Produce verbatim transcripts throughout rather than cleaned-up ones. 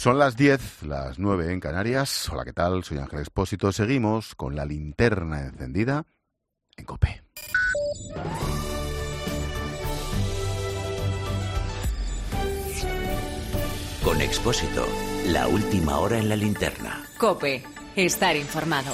Son las diez, las nueve en Canarias. Hola, ¿qué tal? Soy Ángel Expósito. Seguimos con la linterna encendida en COPE. Con Expósito, la última hora en la linterna. COPE, estar informado.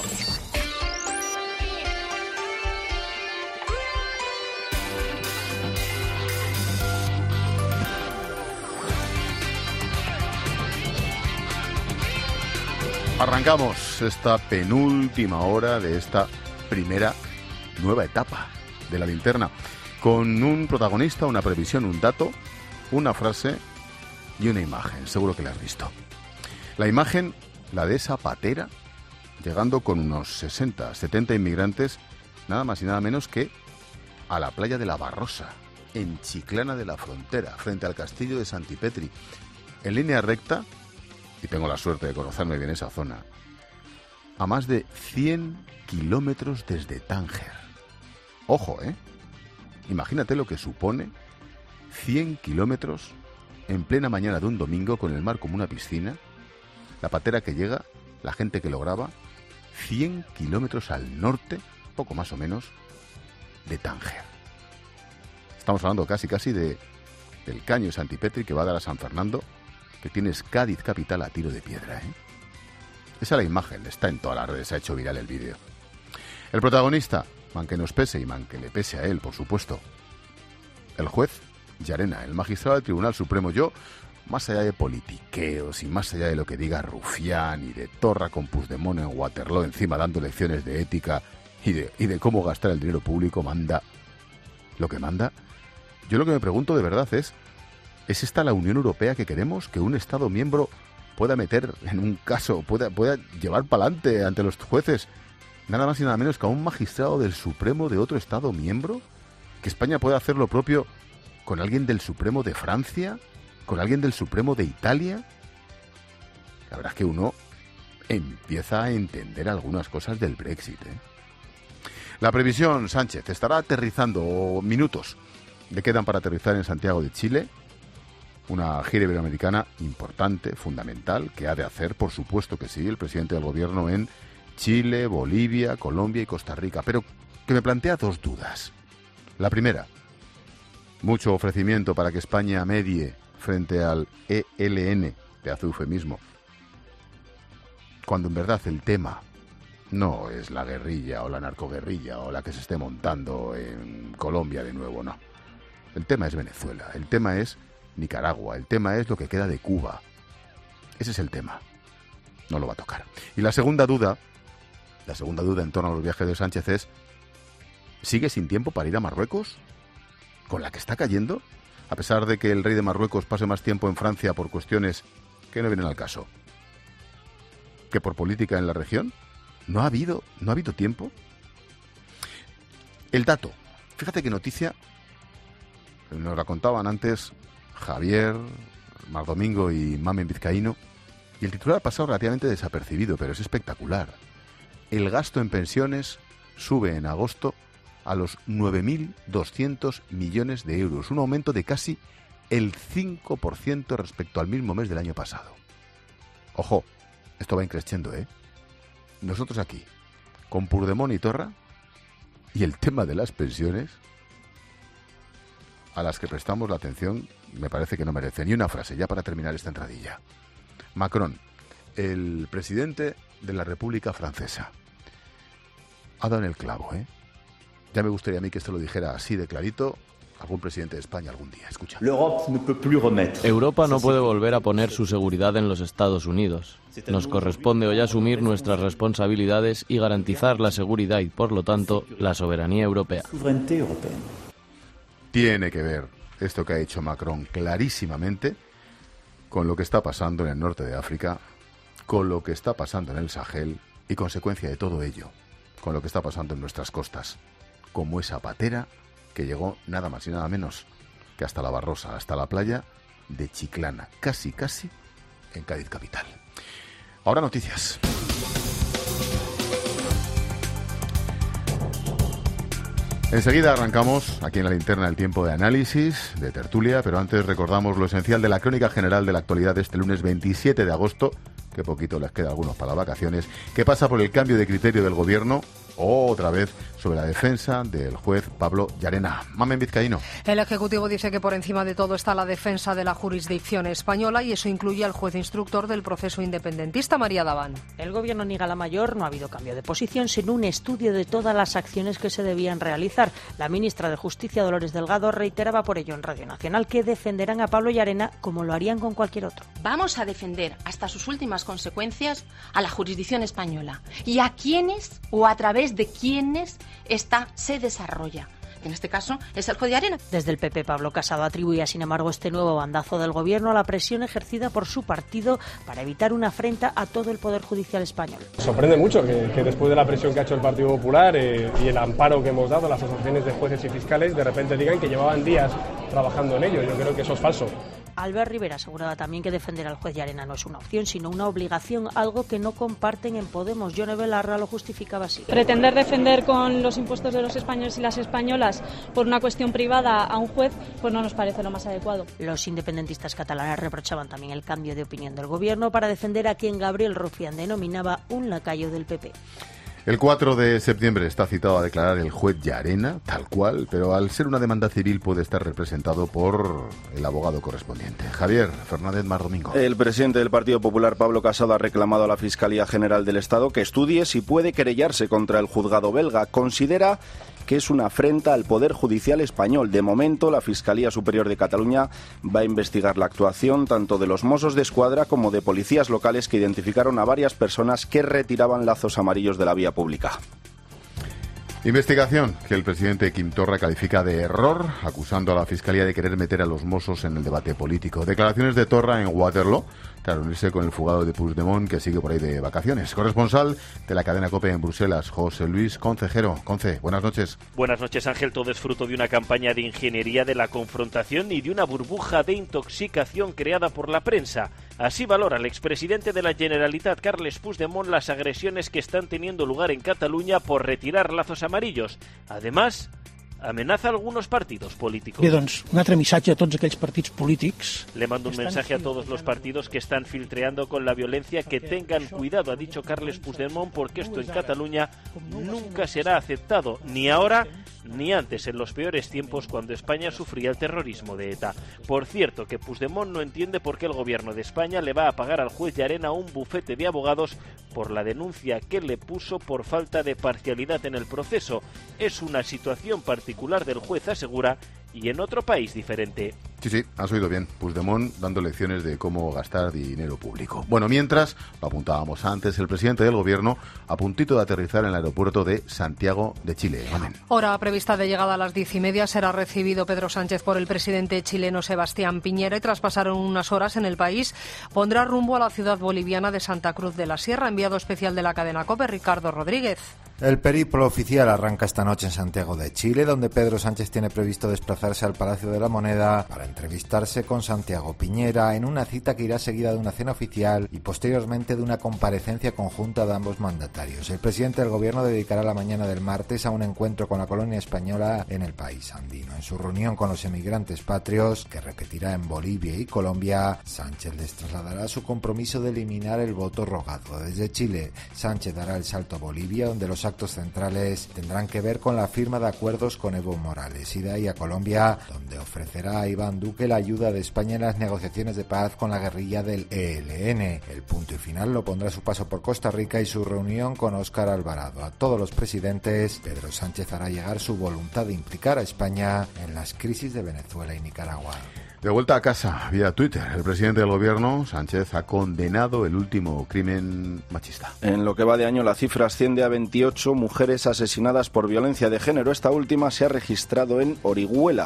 Arrancamos esta penúltima hora de esta primera nueva etapa de la linterna con un protagonista, una previsión, un dato, una frase y una imagen. Seguro que la has visto. La imagen, la de esa patera llegando con unos sesenta, setenta inmigrantes, nada más y nada menos que a la playa de La Barrosa, en Chiclana de la Frontera, frente al castillo de Santipetri, en línea recta. Y tengo la suerte de conocerme bien esa zona, a más de cien kilómetros desde Tánger. Ojo, ¿eh? Imagínate lo que supone cien kilómetros en plena mañana de un domingo con el mar como una piscina, la patera que llega, la gente que lo graba, cien kilómetros al norte, poco más o menos, de Tánger. Estamos hablando casi casi de del caño de Santipetri que va a dar a San Fernando, que tienes Cádiz capital a tiro de piedra, ¿eh? Esa es la imagen, está en todas las redes, se ha hecho viral el vídeo. El protagonista, man que nos pese y man que le pese a él, por supuesto. El juez Llarena, el magistrado del Tribunal Supremo. Yo, más allá de politiqueos y más allá de lo que diga Rufián y de Torra con Puigdemont en Waterloo encima dando lecciones de ética y de, y de cómo gastar el dinero público, manda lo que manda. Yo lo que me pregunto de verdad es, ¿es esta la Unión Europea que queremos? ¿Que un Estado miembro pueda meter en un caso, pueda, pueda llevar para adelante ante los jueces nada más y nada menos que a un magistrado del Supremo de otro Estado miembro? ¿Que España pueda hacer lo propio con alguien del Supremo de Francia? ¿Con alguien del Supremo de Italia? La verdad es que uno empieza a entender algunas cosas del Brexit, ¿eh? La previsión, Sánchez estará aterrizando, minutos le quedan para aterrizar en Santiago de Chile. Una gira iberoamericana importante, fundamental, que ha de hacer, por supuesto que sí, el presidente del gobierno en Chile, Bolivia, Colombia y Costa Rica, pero que me plantea dos dudas. La primera, mucho ofrecimiento para que España medie frente al E L N, de hace eufemismo, cuando en verdad el tema no es la guerrilla o la narcoguerrilla o la que se esté montando en Colombia de nuevo, no. El tema es Venezuela, el tema es Nicaragua, el tema es lo que queda de Cuba. Ese es el tema. No lo va a tocar. Y la segunda duda, la segunda duda en torno a los viajes de Sánchez es, ¿sigue sin tiempo para ir a Marruecos? ¿Con la que está cayendo? A pesar de que el rey de Marruecos pase más tiempo en Francia por cuestiones que no vienen al caso. ¿Que por política en la región? ¿No ha habido, no ha habido tiempo? El dato. Fíjate qué noticia. Nos la contaban antes Javier, Mar Domingo y Mamen Vizcaíno, y el titular ha pasado relativamente desapercibido, pero es espectacular. El gasto en pensiones sube en agosto a los nueve mil doscientos millones de euros, un aumento de casi el cinco por ciento respecto al mismo mes del año pasado. Ojo, esto va increciendo, ¿eh? Nosotros aquí, con Puigdemont y Torra, y el tema de las pensiones, a las que prestamos la atención, me parece que no merecen. Y una frase, ya para terminar esta entradilla. Macron, el presidente de la República Francesa, ha dado en el clavo, ¿eh? Ya me gustaría a mí que esto lo dijera así de clarito algún presidente de España algún día. Escucha. Europa no puede volver a poner su seguridad en los Estados Unidos. Nos corresponde hoy asumir nuestras responsabilidades y garantizar la seguridad y, por lo tanto, la soberanía europea. Tiene que ver esto que ha hecho Macron clarísimamente con lo que está pasando en el norte de África, con lo que está pasando en el Sahel y, consecuencia de todo ello, con lo que está pasando en nuestras costas, como esa patera que llegó nada más y nada menos que hasta La Barrosa, hasta la playa de Chiclana, casi, casi en Cádiz capital. Ahora noticias. Enseguida arrancamos aquí en la linterna el tiempo de análisis, de tertulia, pero antes recordamos lo esencial de la crónica general de la actualidad de este lunes veintisiete de agosto, que poquito les queda a algunos para las vacaciones, que pasa por el cambio de criterio del gobierno, otra vez sobre la defensa del juez Pablo Llarena. Mamen Vizcaíno. El Ejecutivo dice que por encima de todo está la defensa de la jurisdicción española y eso incluye al juez instructor del proceso independentista, María Daván. El Gobierno niega la mayor, no ha habido cambio de posición, sino un estudio de todas las acciones que se debían realizar. La ministra de Justicia, Dolores Delgado, reiteraba por ello en Radio Nacional que defenderán a Pablo Llarena como lo harían con cualquier otro. Vamos a defender hasta sus últimas consecuencias a la jurisdicción española y a quienes o a través de quienes esta se desarrolla. En este caso es el juez Llarena. Desde el P P, Pablo Casado atribuía, sin embargo, este nuevo bandazo del Gobierno a la presión ejercida por su partido para evitar una afrenta a todo el Poder Judicial español. Sorprende mucho que, que después de la presión que ha hecho el Partido Popular eh, y el amparo que hemos dado a las asociaciones de jueces y fiscales, de repente digan que llevaban días trabajando en ello. Yo creo que eso es falso. Albert Rivera aseguraba también que defender al juez Llarena no es una opción, sino una obligación, algo que no comparten en Podemos. Yone Belarra lo justificaba así. Pretender defender con los impuestos de los españoles y las españolas por una cuestión privada a un juez, pues no nos parece lo más adecuado. Los independentistas catalanes reprochaban también el cambio de opinión del Gobierno para defender a quien Gabriel Rufián denominaba un lacayo del P P. El cuatro de septiembre está citado a declarar el juez Llarena, tal cual, pero al ser una demanda civil puede estar representado por el abogado correspondiente. Javier Fernández Mar Domingo. El presidente del Partido Popular, Pablo Casado, ha reclamado a la Fiscalía General del Estado que estudie si puede querellarse contra el juzgado belga. Considera que es una afrenta al Poder Judicial español. De momento, la Fiscalía Superior de Cataluña va a investigar la actuación tanto de los Mossos de Escuadra como de policías locales que identificaron a varias personas que retiraban lazos amarillos de la vía pública. Investigación que el presidente Quim Torra califica de error, acusando a la Fiscalía de querer meter a los Mossos en el debate político. Declaraciones de Torra en Waterloo, tras reunirse con el fugado de Puigdemont, que sigue por ahí de vacaciones. Corresponsal de la cadena COPE en Bruselas, José Luis Concejero. Conce, buenas noches. Buenas noches, Ángel. Todo es fruto de una campaña de ingeniería de la confrontación y de una burbuja de intoxicación creada por la prensa. Así valora el expresidente de la Generalitat, Carles Puigdemont, las agresiones que están teniendo lugar en Cataluña por retirar lazos amarillos. Además, amenaza a algunos partidos políticos. Bé, doncs, un altre missatge a tots aquells partits polítics. Le mando un mensaje a todos los partidos que están filtreando con la violencia que tengan cuidado, ha dicho Carles Puigdemont, porque esto en Cataluña nunca será aceptado, ni ahora ni antes, en los peores tiempos cuando España sufría el terrorismo de ETA. Por cierto, que Puigdemont no entiende por qué el gobierno de España le va a pagar al juez Llarena un bufete de abogados por la denuncia que le puso por falta de parcialidad en el proceso. Es una situación particular del juez, asegura, y en otro país diferente. Sí, sí, has oído bien. Puigdemont dando lecciones de cómo gastar dinero público. Bueno, mientras, lo apuntábamos antes, el presidente del gobierno a puntito de aterrizar en el aeropuerto de Santiago de Chile. Amén. Hora prevista de llegada a las diez y media. Será recibido Pedro Sánchez por el presidente chileno Sebastián Piñera y tras pasar unas horas en el país, pondrá rumbo a la ciudad boliviana de Santa Cruz de la Sierra. Enviado especial de la cadena COPE, Ricardo Rodríguez. El periplo oficial arranca esta noche en Santiago de Chile, donde Pedro Sánchez tiene previsto desplazarse al Palacio de la Moneda para entrevistarse con Santiago Piñera en una cita que irá seguida de una cena oficial y posteriormente de una comparecencia conjunta de ambos mandatarios. El presidente del gobierno dedicará la mañana del martes a un encuentro con la colonia española en el país andino. En su reunión con los emigrantes patrios, que repetirá en Bolivia y Colombia, Sánchez les trasladará su compromiso de eliminar el voto rogado. Desde Chile, Sánchez dará el salto a Bolivia, donde los actos centrales tendrán que ver con la firma de acuerdos con Evo Morales, y de ahí a Colombia, donde ofrecerá a Iván Duque la ayuda de España en las negociaciones de paz con la guerrilla del E L N. El punto y final lo pondrá su paso por Costa Rica y su reunión con Óscar Alvarado. A todos los presidentes, Pedro Sánchez hará llegar su voluntad de implicar a España en las crisis de Venezuela y Nicaragua. De vuelta a casa, vía Twitter, el presidente del gobierno, Sánchez, ha condenado el último crimen machista. En lo que va de año, la cifra asciende a veintiocho mujeres asesinadas por violencia de género. Esta última se ha registrado en Orihuela,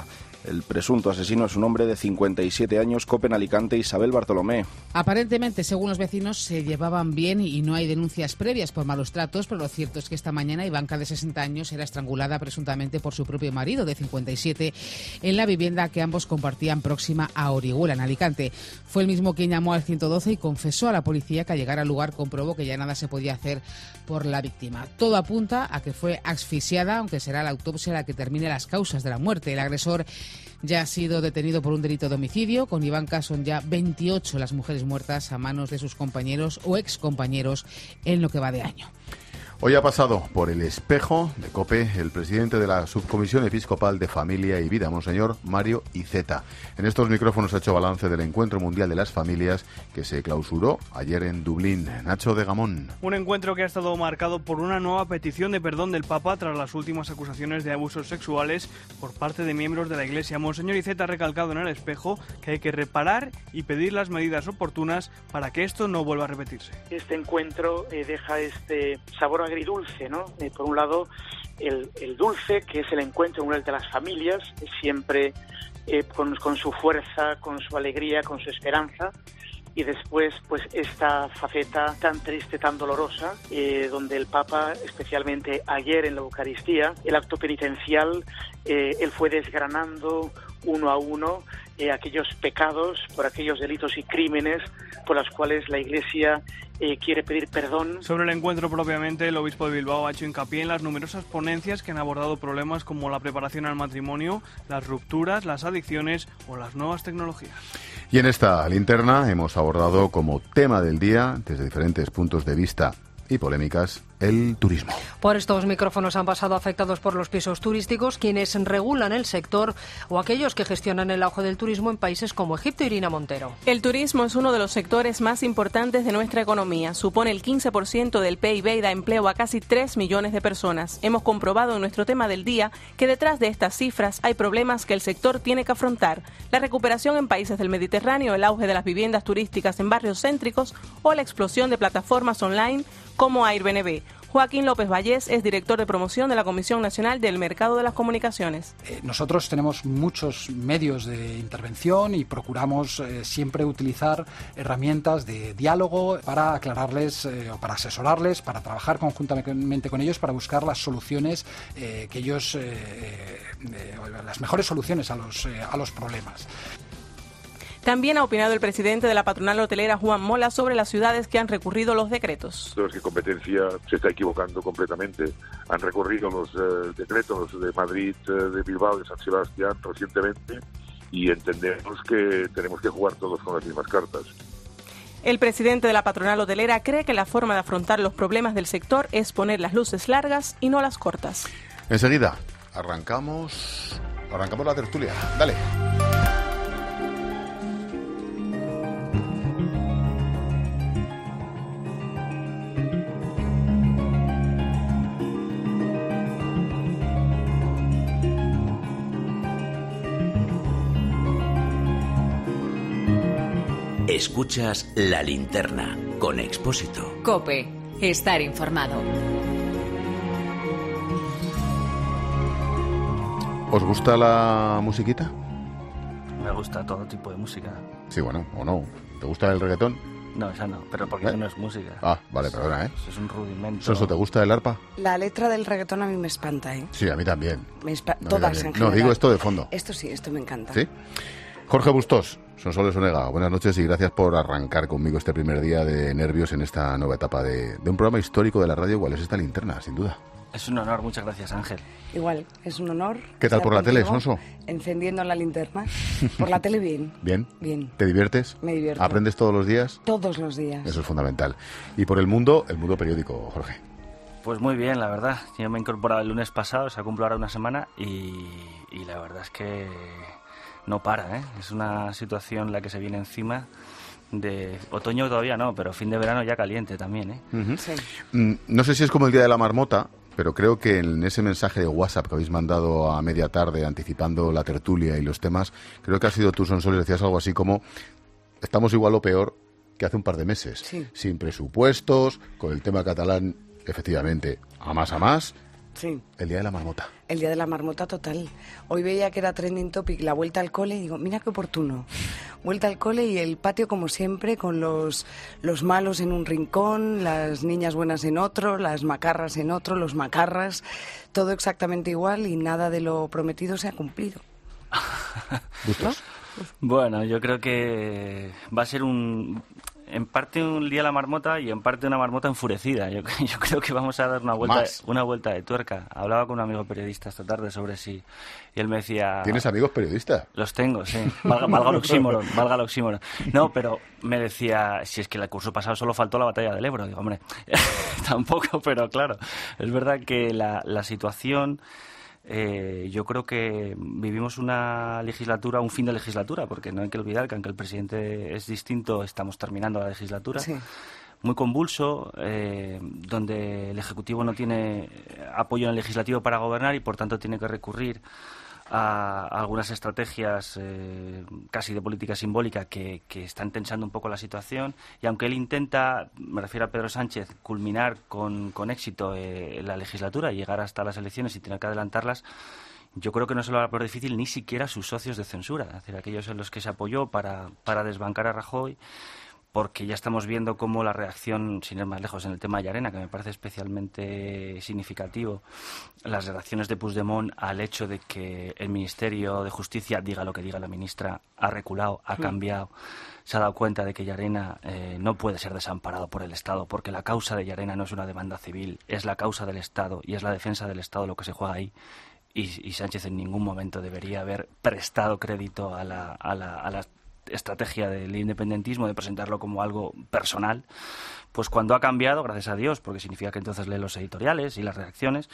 El presunto asesino es un hombre de cincuenta y siete años, COPE en Alicante, Isabel Bartolomé. Aparentemente, según los vecinos, se llevaban bien y no hay denuncias previas por malos tratos, pero lo cierto es que esta mañana Ivanka, de sesenta años, era estrangulada presuntamente por su propio marido, de cincuenta y siete, en la vivienda que ambos compartían próxima a Orihuela, en Alicante. Fue el mismo quien llamó al ciento doce y confesó a la policía que al llegar al lugar comprobó que ya nada se podía hacer por la víctima. Todo apunta a que fue asfixiada, aunque será la autopsia la que termine las causas de la muerte. El agresor ya ha sido detenido por un delito de homicidio. Con Ivanka son ya veintiocho las mujeres muertas a manos de sus compañeros o excompañeros en lo que va de año. Hoy ha pasado por el espejo de COPE el presidente de la Subcomisión Episcopal de Familia y Vida, Monseñor Mario Iceta. En estos micrófonos ha hecho balance del Encuentro Mundial de las Familias que se clausuró ayer en Dublín. Nacho de Gamón. Un encuentro que ha estado marcado por una nueva petición de perdón del Papa tras las últimas acusaciones de abusos sexuales por parte de miembros de la Iglesia. Monseñor Iceta ha recalcado en el espejo que hay que reparar y pedir las medidas oportunas para que esto no vuelva a repetirse. Este encuentro eh, deja este sabor agridulce, ¿no? Eh, por un lado, el, el dulce, que es el encuentro mundial de las familias, siempre eh, con, con su fuerza, con su alegría, con su esperanza, y después, pues, esta faceta tan triste, tan dolorosa, eh, donde el Papa, especialmente ayer en la Eucaristía, el acto penitencial, eh, él fue desgranando uno a uno eh, aquellos pecados, por aquellos delitos y crímenes por los cuales la Iglesia eh, quiere pedir perdón. Sobre el encuentro propiamente, el obispo de Bilbao ha hecho hincapié en las numerosas ponencias que han abordado problemas como la preparación al matrimonio, las rupturas, las adicciones o las nuevas tecnologías. Y en esta linterna hemos abordado como tema del día, desde diferentes puntos de vista y polémicas, el turismo. Por estos micrófonos han pasado afectados por los pisos turísticos, quienes regulan el sector o aquellos que gestionan el auge del turismo en países como Egipto. Irina Montero. El turismo es uno de los sectores más importantes de nuestra economía. Supone el quince por ciento del P I B y da empleo a casi tres millones de personas. Hemos comprobado en nuestro tema del día que detrás de estas cifras hay problemas que el sector tiene que afrontar. La recuperación en países del Mediterráneo, el auge de las viviendas turísticas en barrios céntricos o la explosión de plataformas online como Airbnb. Joaquín López Vallés es director de promoción de la Comisión Nacional del Mercado de las Comunicaciones. Eh, nosotros tenemos muchos medios de intervención y procuramos eh, siempre utilizar herramientas de diálogo para aclararles eh, o para asesorarles, para trabajar conjuntamente con ellos para buscar las soluciones eh, que ellos, eh, eh, las mejores soluciones a los, eh, a los problemas. También ha opinado el presidente de la patronal hotelera, Juan Mola, sobre las ciudades que han recurrido los decretos. Los que competencia se está equivocando completamente. Han recurrido los eh, decretos de Madrid, eh, de Bilbao, de San Sebastián recientemente y entendemos que tenemos que jugar todos con las mismas cartas. El presidente de la patronal hotelera cree que la forma de afrontar los problemas del sector es poner las luces largas y no las cortas. Enseguida arrancamos, arrancamos la tertulia. Dale. Escuchas La Linterna con Expósito. COPE. Estar informado. ¿Os gusta la musiquita? Me gusta todo tipo de música. Sí, bueno, o no. ¿Te gusta el reggaetón? No, esa no, pero porque ¿Eh? eso no es música. Ah, vale, perdona, ¿eh? Eso es un rudimento. ¿Soso, te gusta el arpa? La letra del reggaetón a mí me espanta, ¿eh? Sí, a mí también. Me espa- no, todas también. en general. No, digo esto de fondo. Esto sí, esto me encanta. ¿Sí? Jorge Bustos, Sonsoles Onega, buenas noches y gracias por arrancar conmigo este primer día de Nervios en esta nueva etapa de, de un programa histórico de la radio, igual es esta linterna, sin duda. Es un honor, muchas gracias, Ángel. Igual, es un honor. ¿Qué tal por la tele, Sonso? Encendiendo la linterna. Por la tele bien. ¿Bien? Bien. ¿Te diviertes? Me divierto. ¿Aprendes todos los días? Todos los días. Eso es fundamental. Y por el mundo, el mundo periódico, Jorge. Pues muy bien, la verdad. Yo me he incorporado el lunes pasado, se ha cumplido ahora una semana y, y la verdad es que no para, ¿eh? Es una situación la que se viene encima. De otoño todavía no, pero fin de verano ya caliente también, ¿eh? Uh-huh. Sí. No sé si es como el día de la marmota, pero creo que en ese mensaje de WhatsApp que habéis mandado a media tarde anticipando la tertulia y los temas, creo que ha sido tú, Sonsoles, decías algo así como estamos igual o peor que hace un par de meses, sí. Sin presupuestos, con el tema catalán, efectivamente, a más a más, Sí. El día de la marmota. El día de la marmota total. Hoy veía que era trending topic la vuelta al cole y digo, mira qué oportuno. Vuelta al cole y el patio como siempre, con los, los malos en un rincón, las niñas buenas en otro, las macarras en otro, los macarras, todo exactamente igual y nada de lo prometido se ha cumplido. ¿No? Bueno, yo creo que va a ser un... en parte un día de la marmota y en parte una marmota enfurecida. Yo, yo creo que vamos a dar una vuelta, Más. una vuelta de tuerca. Hablaba con un amigo periodista esta tarde sobre si... Y él me decía... ¿Tienes amigos periodistas? Los tengo, sí. Valga, valga el oxímoron, valga el oxímoron. No, pero me decía, si es que el curso pasado solo faltó la batalla del Ebro. Digo, hombre, tampoco, pero claro. Es verdad que la, la situación... Eh, yo creo que vivimos una legislatura, un fin de legislatura, porque no hay que olvidar que aunque el presidente es distinto, estamos terminando la legislatura. Sí. Muy convulso, eh, donde el Ejecutivo no tiene apoyo en el Legislativo para gobernar y por tanto tiene que recurrir a, a algunas estrategias eh, casi de política simbólica que, que están tensando un poco la situación. Y aunque él intenta, me refiero a Pedro Sánchez, culminar con, con éxito eh, la legislatura y llegar hasta las elecciones y tener que adelantarlas, yo creo que no se lo va a poner difícil ni siquiera a sus socios de censura, es decir, aquellos en los que se apoyó para, para desbancar a Rajoy, porque ya estamos viendo cómo la reacción, sin ir más lejos, en el tema de Llarena, que me parece especialmente significativo, las reacciones de Puigdemont al hecho de que el Ministerio de Justicia, diga lo que diga la ministra, ha reculado, ha cambiado, se ha dado cuenta de que Llarena eh, no puede ser desamparado por el Estado, porque la causa de Llarena no es una demanda civil, es la causa del Estado y es la defensa del Estado lo que se juega ahí. Y, y Sánchez en ningún momento debería haber prestado crédito a la, a la, a la estrategia del independentismo de presentarlo como algo personal, pues cuando ha cambiado, gracias a Dios, porque significa que entonces lee los editoriales y las reacciones,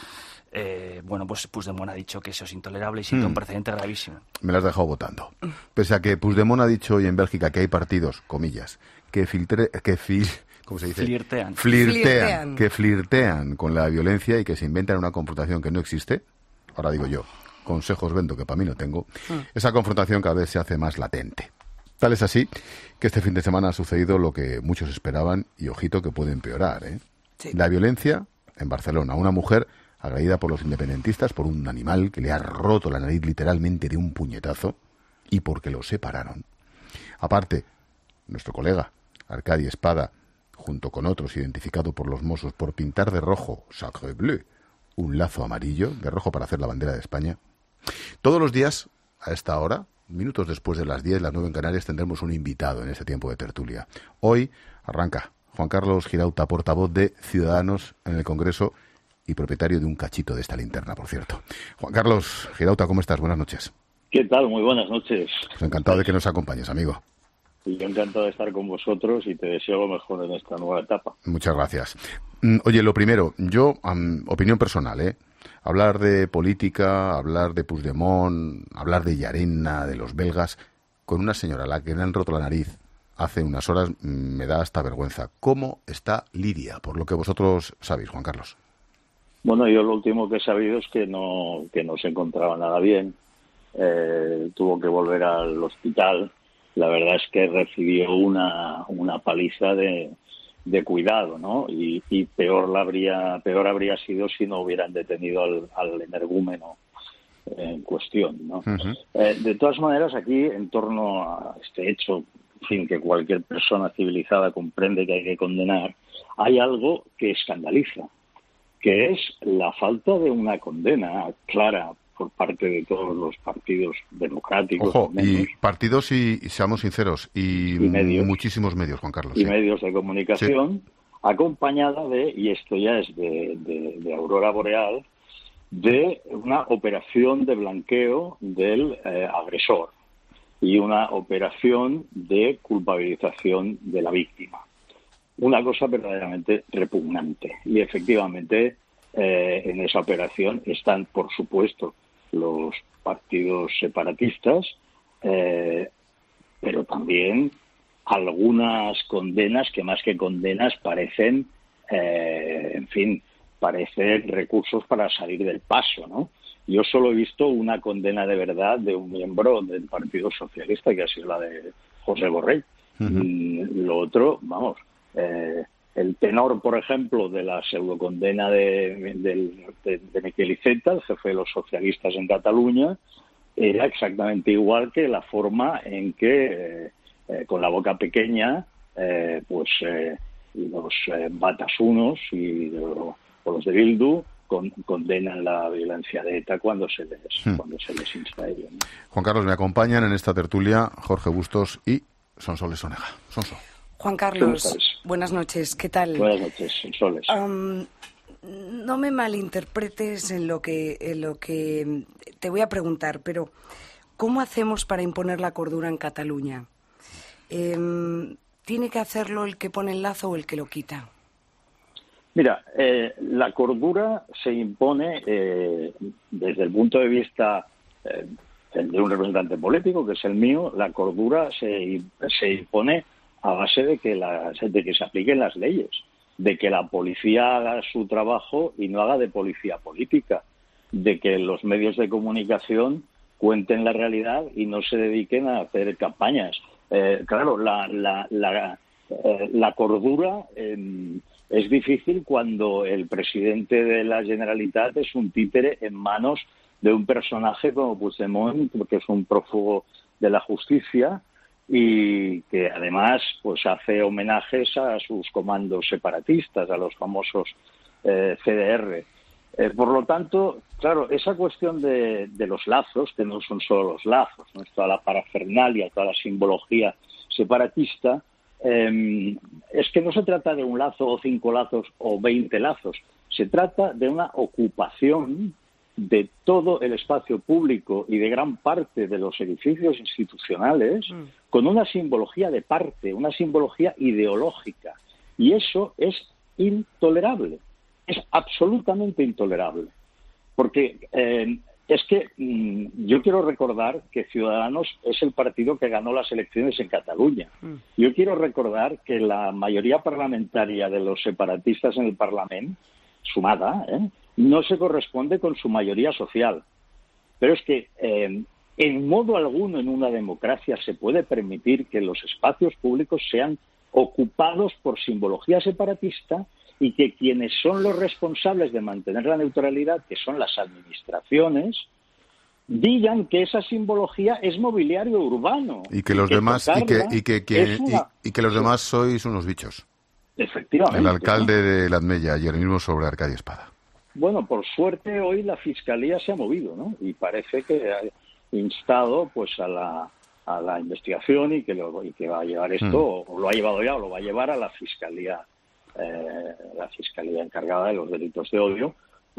eh, bueno, pues Puigdemont ha dicho que eso es intolerable y siente mm. un precedente gravísimo. Me lo has dejado votando. Pese a que Puigdemont ha dicho hoy en Bélgica que hay partidos, comillas, que filtre, que fil, ¿cómo se dice? Flirtean. Flirtean, Flirtean. Que flirtean con la violencia y que se inventan una confrontación que no existe. Ahora digo yo, consejos vendo que para mí no tengo. Mm. Esa confrontación cada vez se hace más latente. Tal es así que este fin de semana ha sucedido lo que muchos esperaban y ojito que puede empeorar, ¿eh? Sí. La violencia en Barcelona. Una mujer agredida por los independentistas por un animal que le ha roto la nariz literalmente de un puñetazo y porque lo separaron. Aparte, nuestro colega Arcadi Espada, junto con otros identificados por los Mossos por pintar de rojo, sacre bleu, un lazo amarillo de rojo para hacer la bandera de España. Todos los días, a esta hora, minutos después de las diez, las nueve en Canarias, tendremos un invitado en este tiempo de tertulia. Hoy arranca Juan Carlos Girauta, portavoz de Ciudadanos en el Congreso y propietario de un cachito de esta linterna, por cierto. Juan Carlos Girauta, ¿cómo estás? Buenas noches. ¿Qué tal? Muy buenas noches. Pues encantado de que nos acompañes, amigo. Y yo encantado de estar con vosotros y te deseo lo mejor en esta nueva etapa. Muchas gracias. Oye, lo primero, yo, um, opinión personal, ¿eh? Hablar de política, hablar de Puigdemont, hablar de Llarena, de los belgas, con una señora a la que le han roto la nariz hace unas horas, me da hasta vergüenza. ¿Cómo está Lidia? Por lo que vosotros sabéis, Juan Carlos. Bueno, yo lo último que he sabido es que no, que no se encontraba nada bien. Eh, tuvo que volver al hospital. La verdad es que recibió una, una paliza de... de cuidado, ¿no? Y, y peor la habría peor habría sido si no hubieran detenido al, al energúmeno en cuestión, ¿no? Uh-huh. Eh, de todas maneras, aquí, en torno a este hecho, en fin, que cualquier persona civilizada comprende que hay que condenar, hay algo que escandaliza, que es la falta de una condena clara por parte de todos los partidos democráticos. Ojo, y partidos y, y seamos sinceros, y, y medios, muchísimos medios, Juan Carlos. Y sí. medios de comunicación, sí. Acompañada de, y esto ya es de, de, de aurora boreal, de una operación de blanqueo del eh, agresor y una operación de culpabilización de la víctima. Una cosa verdaderamente repugnante. Y efectivamente, eh, en esa operación están, por supuesto, los partidos separatistas, eh, pero también algunas condenas que más que condenas parecen, eh, en fin, parecen recursos para salir del paso, ¿no? Yo solo he visto una condena de verdad de un miembro del Partido Socialista, que ha sido la de José Borrell. Uh-huh. Y lo otro, vamos, eh, el el tenor, por ejemplo, de la pseudocondena de, de, de, de Miquel Iceta, el jefe de los socialistas en Cataluña, era exactamente igual que la forma en que, eh, eh, con la boca pequeña, eh, pues eh, los eh, batasunos y o los de Bildu con, condenan la violencia de ETA cuando se les, hmm. cuando se les insta a ello, ¿no? Juan Carlos, me acompañan en esta tertulia Jorge Bustos y Sonsoles Sonega. Sonso. Juan Carlos, buenas noches, ¿qué tal? Buenas noches, Sonsoles. Um, no me malinterpretes en lo que en lo que te voy a preguntar, pero ¿cómo hacemos para imponer la cordura en Cataluña? Eh, ¿Tiene que hacerlo el que pone el lazo o el que lo quita? Mira, eh, la cordura se impone eh, desde el punto de vista eh, de un representante político, que es el mío. La cordura se, se impone a base de que, la, de que se apliquen las leyes, de que la policía haga su trabajo y no haga de policía política, de que los medios de comunicación cuenten la realidad y no se dediquen a hacer campañas. Eh, claro, la, la, la, eh, la cordura eh, es difícil cuando el presidente de la Generalitat es un títere en manos de un personaje como Puigdemont, que es un prófugo de la justicia, y que además pues hace homenajes a sus comandos separatistas, a los famosos eh, C D R. Eh, por lo tanto, claro, esa cuestión de, de los lazos, que no son solo los lazos, no es toda la parafernalia, toda la simbología separatista, eh, es que no se trata de un lazo o cinco lazos o veinte lazos, se trata de una ocupación de todo el espacio público y de gran parte de los edificios institucionales mm. con una simbología de parte, una simbología ideológica. Y eso es intolerable, es absolutamente intolerable. Porque eh, es que mmm, yo quiero recordar que Ciudadanos es el partido que ganó las elecciones en Cataluña. Mm. Yo quiero recordar que la mayoría parlamentaria de los separatistas en el Parlamento, sumada, ¿eh? no se corresponde con su mayoría social. Pero es que eh, en modo alguno en una democracia se puede permitir que los espacios públicos sean ocupados por simbología separatista y que quienes son los responsables de mantener la neutralidad, que son las administraciones, digan que esa simbología es mobiliario urbano. Y que los y que demás y que, y, que, que, una... y, y que los demás sois unos bichos. Efectivamente. El alcalde ¿no? de Ladmella ayer mismo sobre Arcadia Espada. Bueno, por suerte hoy la Fiscalía se ha movido, ¿no? Y parece que ha instado pues a la a la investigación y que lo y que va a llevar esto, mm. o lo ha llevado ya o lo va a llevar a la Fiscalía, eh, la Fiscalía encargada de los delitos de odio,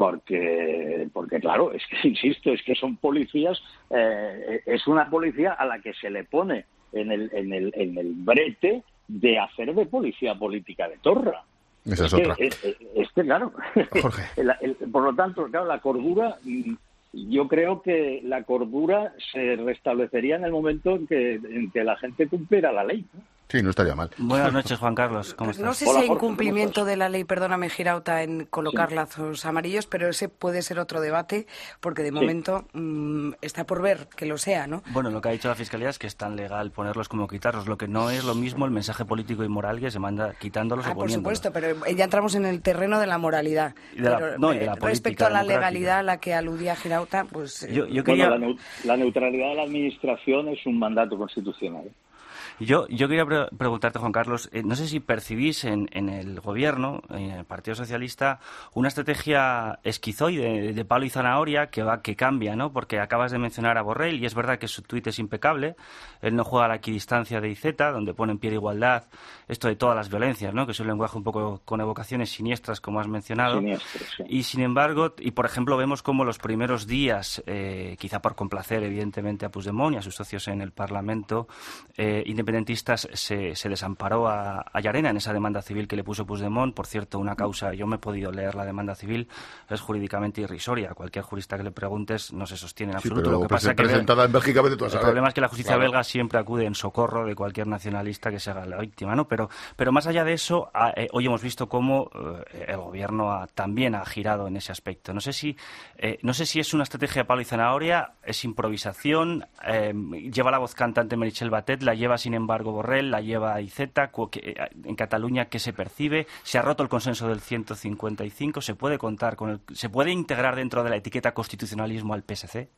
porque porque claro, es que insisto, es que son policías, eh, es una policía a la que se le pone en el en el en el brete de hacer de policía política de torra. Esa es, es otra. Que, es, es que, claro, Jorge. el, el, por lo tanto, claro, la cordura, yo creo que la cordura se restablecería en el momento en que, en que la gente cumpliera la ley, ¿no? Sí, no estaría mal. Buenas noches, Juan Carlos. ¿Cómo pues estás? no sé Hola, si hay Jorge, incumplimiento de la ley, perdóname, Girauta, en colocar sí. lazos amarillos, pero ese puede ser otro debate, porque de sí. momento mmm, está por ver que lo sea, ¿no? Bueno, lo que ha dicho la Fiscalía es que es tan legal ponerlos como quitarlos, lo que no es lo mismo el mensaje político y moral que se manda quitándolos ah, o poniéndolos. por supuesto, pero ya entramos en el terreno de la moralidad. Y de la, pero, no, y de la respecto a la democrática. legalidad a la que aludía Girauta, pues... Yo, yo quería... Bueno, la, ne- la neutralidad de la administración es un mandato constitucional. Yo, yo quería pre- preguntarte, Juan Carlos, eh, no sé si percibís en, en el Gobierno, en el Partido Socialista, una estrategia esquizoide de, de palo y zanahoria que va que cambia, ¿no? Porque acabas de mencionar a Borrell y es verdad que su tuit es impecable. Él no juega a la equidistancia de Iceta, donde pone en pie de igualdad esto de todas las violencias, ¿no? Que es un lenguaje un poco con evocaciones siniestras, como has mencionado. Siniestro, sí. Y sin embargo, y por ejemplo, vemos como los primeros días, eh, quizá por complacer evidentemente a Puigdemont y a sus socios en el Parlamento, eh, independentistas se, se desamparó a, a Llarena en esa demanda civil que le puso Puigdemont. Por cierto, una causa, yo me he podido leer la demanda civil, es jurídicamente irrisoria. Cualquier jurista que le preguntes no se sostiene en Sí, absoluto. pero Lo que pasa que presentada en Bélgica, vete tú a el saber. problema es que la justicia Claro. belga siempre acude en socorro de cualquier nacionalista que se haga la víctima, ¿no? Pero, pero más allá de eso, a, eh, hoy hemos visto cómo eh, el gobierno ha, también ha girado en ese aspecto. No sé si eh, no sé si es una estrategia de palo y zanahoria, es improvisación, eh, lleva la voz cantante Meritxell Batet, la lleva sin embargo, Borrell, la lleva Iceta. En Cataluña, ¿qué se percibe? ¿Se ha roto el consenso del ciento cincuenta y cinco? ¿Se puede contar con el, se puede integrar dentro de la etiqueta constitucionalismo al P S C?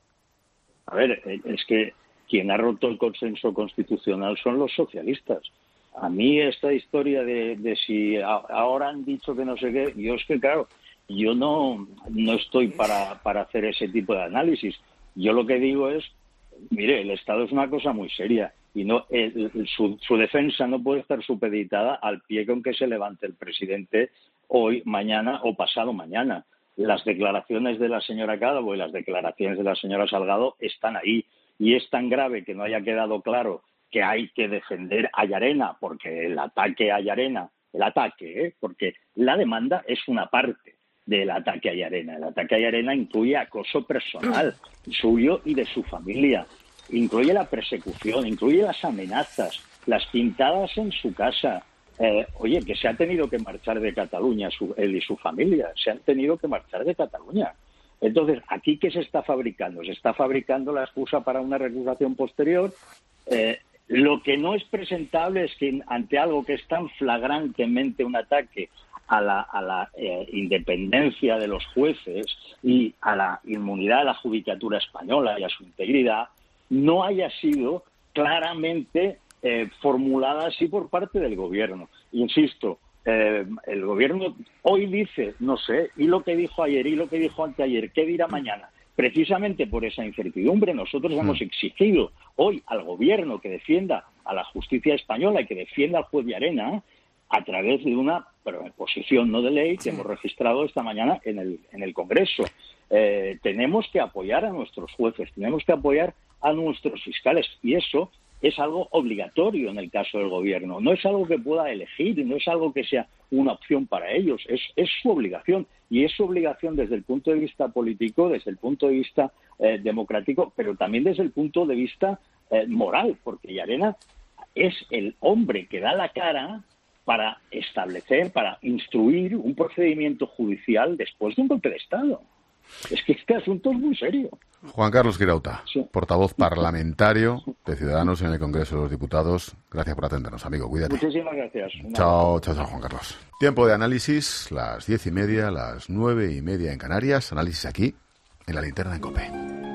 A ver, es que quien ha roto el consenso constitucional son los socialistas. A mí esta historia de, de si a, ahora han dicho que no sé qué, yo es que claro, yo no, no estoy para, para hacer ese tipo de análisis. Yo lo que digo es, mire, el Estado es una cosa muy seria y no el, el, su, su defensa no puede estar supeditada al pie con que se levante el presidente hoy, mañana o pasado mañana. Las declaraciones de la señora Calvo y las declaraciones de la señora Salgado están ahí y es tan grave que no haya quedado claro que hay que defender a Llarena, porque el ataque a Llarena, el ataque, ¿eh? porque la demanda es una parte del ataque a Llarena. El ataque a Llarena incluye acoso personal suyo y de su familia, incluye la persecución, incluye las amenazas, las pintadas en su casa. Eh, oye, que se ha tenido que marchar de Cataluña su, él y su familia, se han tenido que marchar de Cataluña. Entonces, ¿aquí qué se está fabricando? Se está fabricando la excusa para una recusación posterior. Eh, Lo que no es presentable es que ante algo que es tan flagrantemente un ataque a la, a la eh, independencia de los jueces y a la inmunidad de la judicatura española y a su integridad, no haya sido claramente eh, formulada así por parte del gobierno. Insisto, eh, el gobierno hoy dice, no sé, y lo que dijo ayer y lo que dijo anteayer, ¿qué dirá mañana? Precisamente por esa incertidumbre nosotros mm. hemos exigido hoy al gobierno que defienda a la justicia española y que defienda al juez Llarena a través de una proposición no de ley que sí. hemos registrado esta mañana en el, en el Congreso. Eh, tenemos que apoyar a nuestros jueces, tenemos que apoyar a nuestros fiscales y eso es algo obligatorio en el caso del gobierno. No es algo que pueda elegir, no es algo que sea una opción para ellos, es, es su obligación. Y es su obligación desde el punto de vista político, desde el punto de vista eh, democrático, pero también desde el punto de vista eh, moral, porque Llarena es el hombre que da la cara para establecer, para instruir un procedimiento judicial después de un golpe de Estado. Es que este asunto es muy serio. Juan Carlos Girauta, sí. portavoz parlamentario de Ciudadanos en el Congreso de los Diputados. Gracias por atendernos, amigo. Cuídate. Muchísimas gracias. Chao, chao, chao, Juan Carlos. Tiempo de análisis, las diez y media, las nueve y media en Canarias. Análisis aquí, en la Linterna en COPE.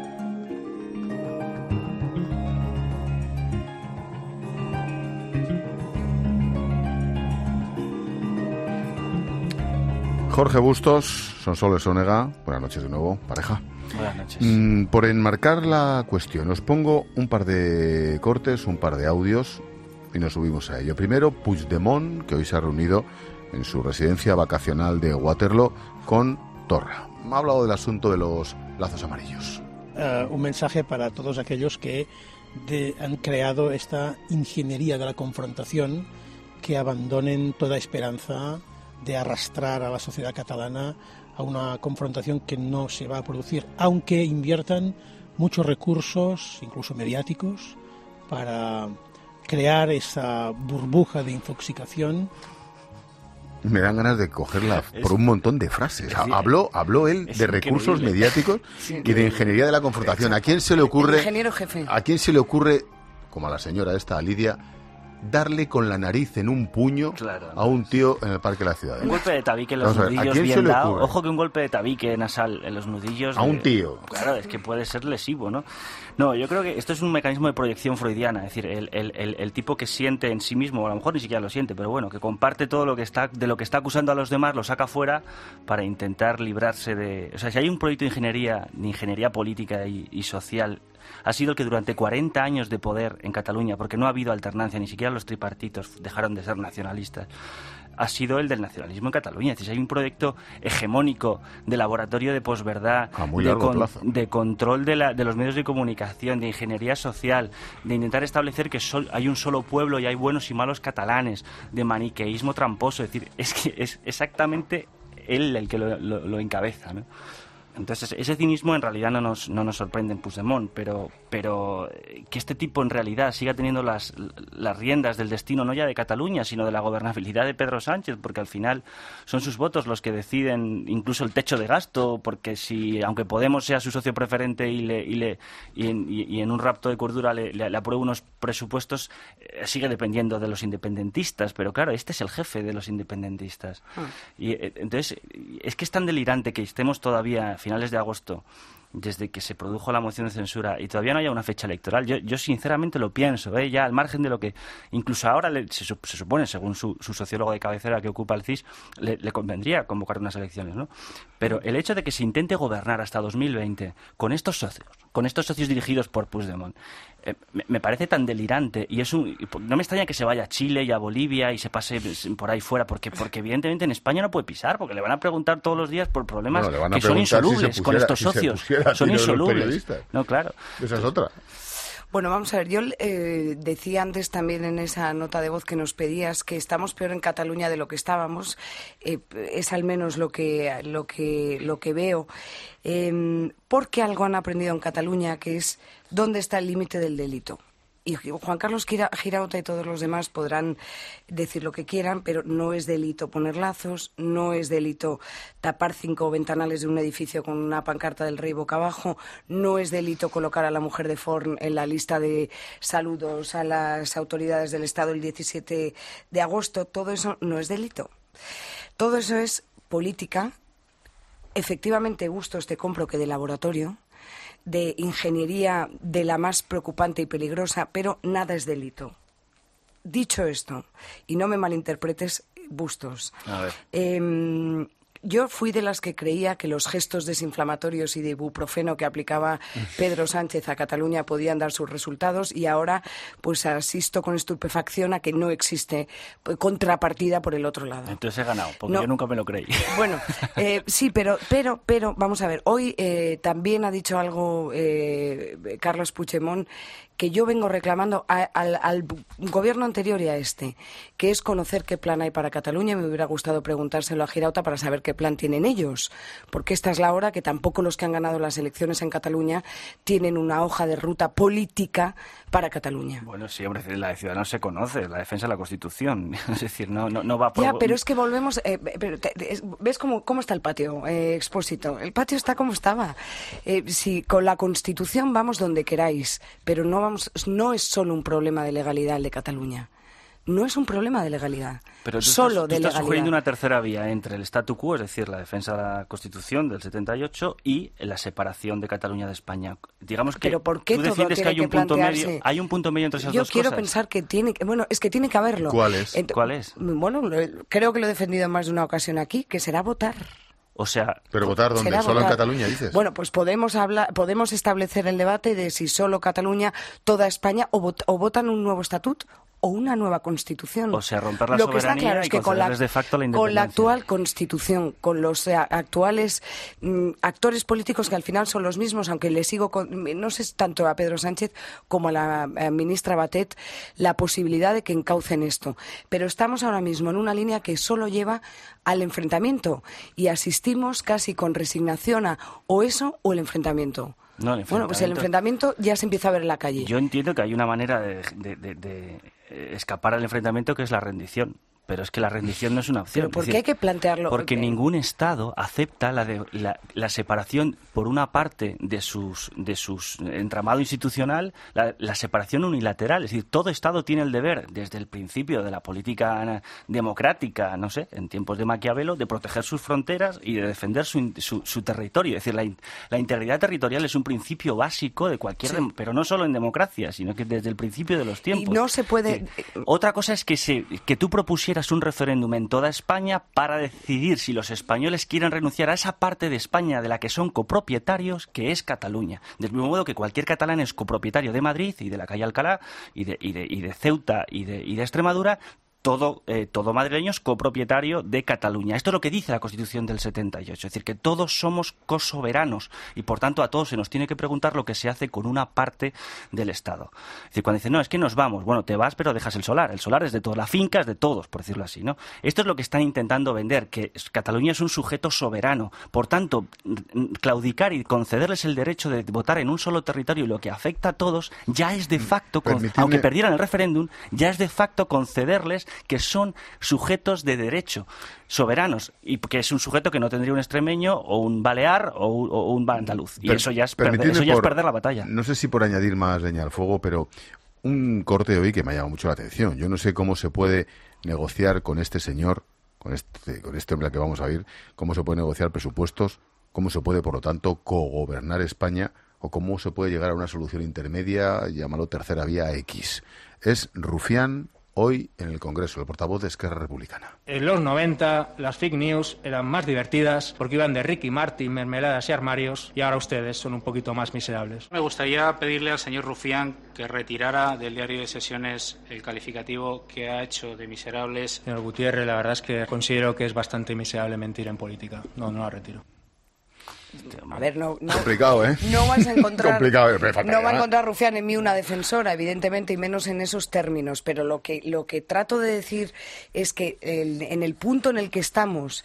Jorge Bustos, Sonsoles Onega, buenas noches de nuevo, pareja. Buenas noches. Mm, por enmarcar la cuestión, os pongo un par de cortes, un par de audios y nos subimos a ello. Primero, Puigdemont, que hoy se ha reunido en su residencia vacacional de Waterloo con Torra. Ha hablado del asunto de los lazos amarillos. Uh, un mensaje para todos aquellos que de, han creado esta ingeniería de la confrontación, que abandonen toda esperanza de arrastrar a la sociedad catalana a una confrontación que no se va a producir, aunque inviertan muchos recursos, incluso mediáticos, para crear esa burbuja de intoxicación. Me dan ganas de cogerla por un montón de frases. Habló, habló él de recursos mediáticos y de ingeniería de la confrontación. ¿A quién se le ocurre? Ingeniero jefe. ¿A quién se le ocurre, como a la señora esta, a Lidia, darle con la nariz en un puño claro, a un tío en el Parque de la Ciudad? Un golpe de tabique en los ver, nudillos bien dado. Ojo que un golpe de tabique nasal en los nudillos... A de, un tío. Claro, es que puede ser lesivo, ¿no? No, yo creo que esto es un mecanismo de proyección freudiana. Es decir, el, el, el, el tipo que siente en sí mismo, o a lo mejor ni siquiera lo siente, pero bueno, que comparte todo lo que está de lo que está acusando a los demás, lo saca fuera para intentar librarse de... O sea, si hay un proyecto de ingeniería, de ingeniería política y, y social... ha sido el que durante cuarenta años de poder en Cataluña, porque no ha habido alternancia, ni siquiera los tripartitos dejaron de ser nacionalistas, ha sido el del nacionalismo en Cataluña. Es decir, hay un proyecto hegemónico de laboratorio de posverdad, de, con, de control de, la, de los medios de comunicación, de ingeniería social, de intentar establecer que sol, hay un solo pueblo y hay buenos y malos catalanes, de maniqueísmo tramposo. Es decir, es que es exactamente él el que lo, lo, lo encabeza, ¿no? Entonces, ese cinismo en realidad no nos, no nos sorprende en Puigdemont, pero, pero que este tipo en realidad siga teniendo las, las riendas del destino no ya de Cataluña, sino de la gobernabilidad de Pedro Sánchez, porque al final son sus votos los que deciden incluso el techo de gasto, porque si, aunque Podemos sea su socio preferente y, le, y, le, y, en, y en un rapto de cordura le, le, le apruebe unos presupuestos, eh, sigue dependiendo de los independentistas, pero claro, este es el jefe de los independentistas. Ah. Y eh, entonces, es que es tan delirante que estemos todavía a finales de agosto, desde que se produjo la moción de censura, y todavía no haya una fecha electoral. Yo, yo sinceramente lo pienso, ¿eh? Ya al margen de lo que incluso ahora le, se, se supone, según su, su sociólogo de cabecera que ocupa el C I S, le, le convendría convocar unas elecciones, ¿no? Pero el hecho de que se intente gobernar hasta dos mil veinte con estos socios, con estos socios dirigidos por Puigdemont, eh, me, me parece tan delirante, y es un, no me extraña que se vaya a Chile y a Bolivia y se pase por ahí fuera, porque, porque evidentemente en España no puede pisar, porque le van a preguntar todos los días por problemas bueno, que son insolubles si pusiera, con estos si socios. Son insolubles. No, claro. Esa es otra. Bueno, vamos a ver, yo eh, decía antes también en esa nota de voz que nos pedías que estamos peor en Cataluña de lo que estábamos, eh, es al menos lo que, lo que, lo que veo, eh, porque algo han aprendido en Cataluña, que es dónde está el límite del delito. Y Juan Carlos Girauta y todos los demás podrán decir lo que quieran, pero no es delito poner lazos, no es delito tapar cinco ventanales de un edificio con una pancarta del rey boca abajo, no es delito colocar a la mujer de Forn en la lista de saludos a las autoridades del Estado el diecisiete de agosto. Todo eso no es delito. Todo eso es política. Efectivamente, gustos te compro que de laboratorio, de ingeniería de la más preocupante y peligrosa, pero nada es delito. Dicho esto, y no me malinterpretes, Bustos, a ver. Eh, yo fui de las que creía que los gestos desinflamatorios y de ibuprofeno que aplicaba Pedro Sánchez a Cataluña podían dar sus resultados, y ahora pues asisto con estupefacción a que no existe contrapartida por el otro lado. Entonces he ganado, porque no. yo nunca me lo creí. Bueno, eh, sí, pero, pero, pero, vamos a ver, hoy eh, también ha dicho algo eh, Carles Puigdemont que yo vengo reclamando a, al, al gobierno anterior y a este, que es conocer qué plan hay para Cataluña. Me hubiera gustado preguntárselo a Girauta para saber qué plan tienen ellos, porque esta es la hora que tampoco los que han ganado las elecciones en Cataluña tienen una hoja de ruta política para Cataluña. Bueno, sí, hombre, la de Ciudadanos se conoce, la defensa de la Constitución, es decir, no, no, no va por... Ya, pero es que volvemos... Eh, pero te, es, ¿ves cómo, cómo está el patio, eh, Expósito? El patio está como estaba. Eh, si con la Constitución vamos donde queráis, pero no vamos... No es solo un problema de legalidad el de Cataluña. No es un problema de legalidad, pero tú solo estás, de tú estás legalidad. sugiriendo una tercera vía entre el statu quo, es decir, la defensa de la Constitución del setenta y ocho, y la separación de Cataluña de España. Digamos que ¿Pero por qué tú todo defiendes que hay que un punto plantearse? medio, hay un punto medio entre esas Yo dos quiero cosas. pensar que tiene, bueno, es que tiene que haberlo. ¿Cuál es? Ent- ¿Cuál es? Bueno, creo que lo he defendido en más de una ocasión aquí, que será votar. O sea, pero votar dónde, será solo votar. en Cataluña, dices. Bueno, pues podemos hablar, podemos establecer el debate de si solo Cataluña, toda España, o, vot- o votan un nuevo estatuto o una nueva constitución. O sea, romper la Lo que está soberanía claro es y que con la, concederles de facto la con la independencia. actual constitución, con los eh, actuales mm, actores políticos que al final son los mismos, aunque le sigo, con, no sé tanto a Pedro Sánchez como a la eh, ministra Batet, la posibilidad de que encaucen esto. Pero estamos ahora mismo en una línea que solo lleva al enfrentamiento y asistimos casi con resignación a o eso o el enfrentamiento. No, el Bueno, pues el enfrentamiento ya se empieza a ver en la calle. Yo entiendo que hay una manera de, de, de, de escapar al enfrentamiento, que es la rendición. Pero es que la rendición no es una opción. ¿Pero por es qué decir, hay que plantearlo? Porque Eh, ningún Estado acepta la, de, la, la separación, por una parte, de sus de sus entramado institucional, la, la separación unilateral. Es decir, todo Estado tiene el deber, desde el principio de la política democrática, no sé, en tiempos de Maquiavelo, de proteger sus fronteras y de defender su, su, su territorio. Es decir, la, la integridad territorial es un principio básico de cualquier... Sí. Dem- pero no solo en democracia, sino que desde el principio de los tiempos. Y no se puede... Sí. Otra cosa es que, se, que tú propusieras un referéndum en toda España para decidir si los españoles quieren renunciar a esa parte de España de la que son copropietarios, que es Cataluña. Del mismo modo que cualquier catalán es copropietario de Madrid y de la calle Alcalá y de, y de, y de Ceuta y de, y de Extremadura, todo, eh, todo madrileño es copropietario de Cataluña. Esto es lo que dice la Constitución del setenta y ocho, es decir, que todos somos cosoberanos y, por tanto, a todos se nos tiene que preguntar lo que se hace con una parte del Estado. Es decir, cuando dicen, no, es que nos vamos, bueno, te vas pero dejas el solar. El solar es de todos, la finca es de todos, por decirlo así, ¿no? Esto es lo que están intentando vender, que Cataluña es un sujeto soberano. Por tanto, claudicar y concederles el derecho de votar en un solo territorio y lo que afecta a todos, ya es de facto, con, aunque perdieran el referéndum, ya es de facto concederles que son sujetos de derecho, soberanos, y que es un sujeto que no tendría un extremeño o un balear o un, o un andaluz. Y per, eso ya, es perder, eso ya por, es perder la batalla. No sé si por añadir más leña al fuego, pero un corte de hoy que me ha llamado mucho la atención. Yo no sé cómo se puede negociar con este señor, con este, con este hombre al que vamos a ir, cómo se puede negociar presupuestos, cómo se puede, por lo tanto, cogobernar España, o cómo se puede llegar a una solución intermedia, llámalo tercera vía X. Es Rufián, hoy en el Congreso, el portavoz de Esquerra Republicana. En los noventa las fake news eran más divertidas porque iban de Ricky Martin, mermeladas y armarios, y ahora ustedes son un poquito más miserables. Me gustaría pedirle al señor Rufián que retirara del diario de sesiones el calificativo que ha hecho de miserables. Señor Gutiérrez, la verdad es que considero que es bastante miserable mentir en política. No, no la retiro. A ver, no, no, complicado, ¿eh? No vas a encontrar, complicado, no va a encontrar Rufián en mí una defensora, evidentemente, y menos en esos términos. Pero lo que lo que trato de decir es que el, en el punto en el que estamos,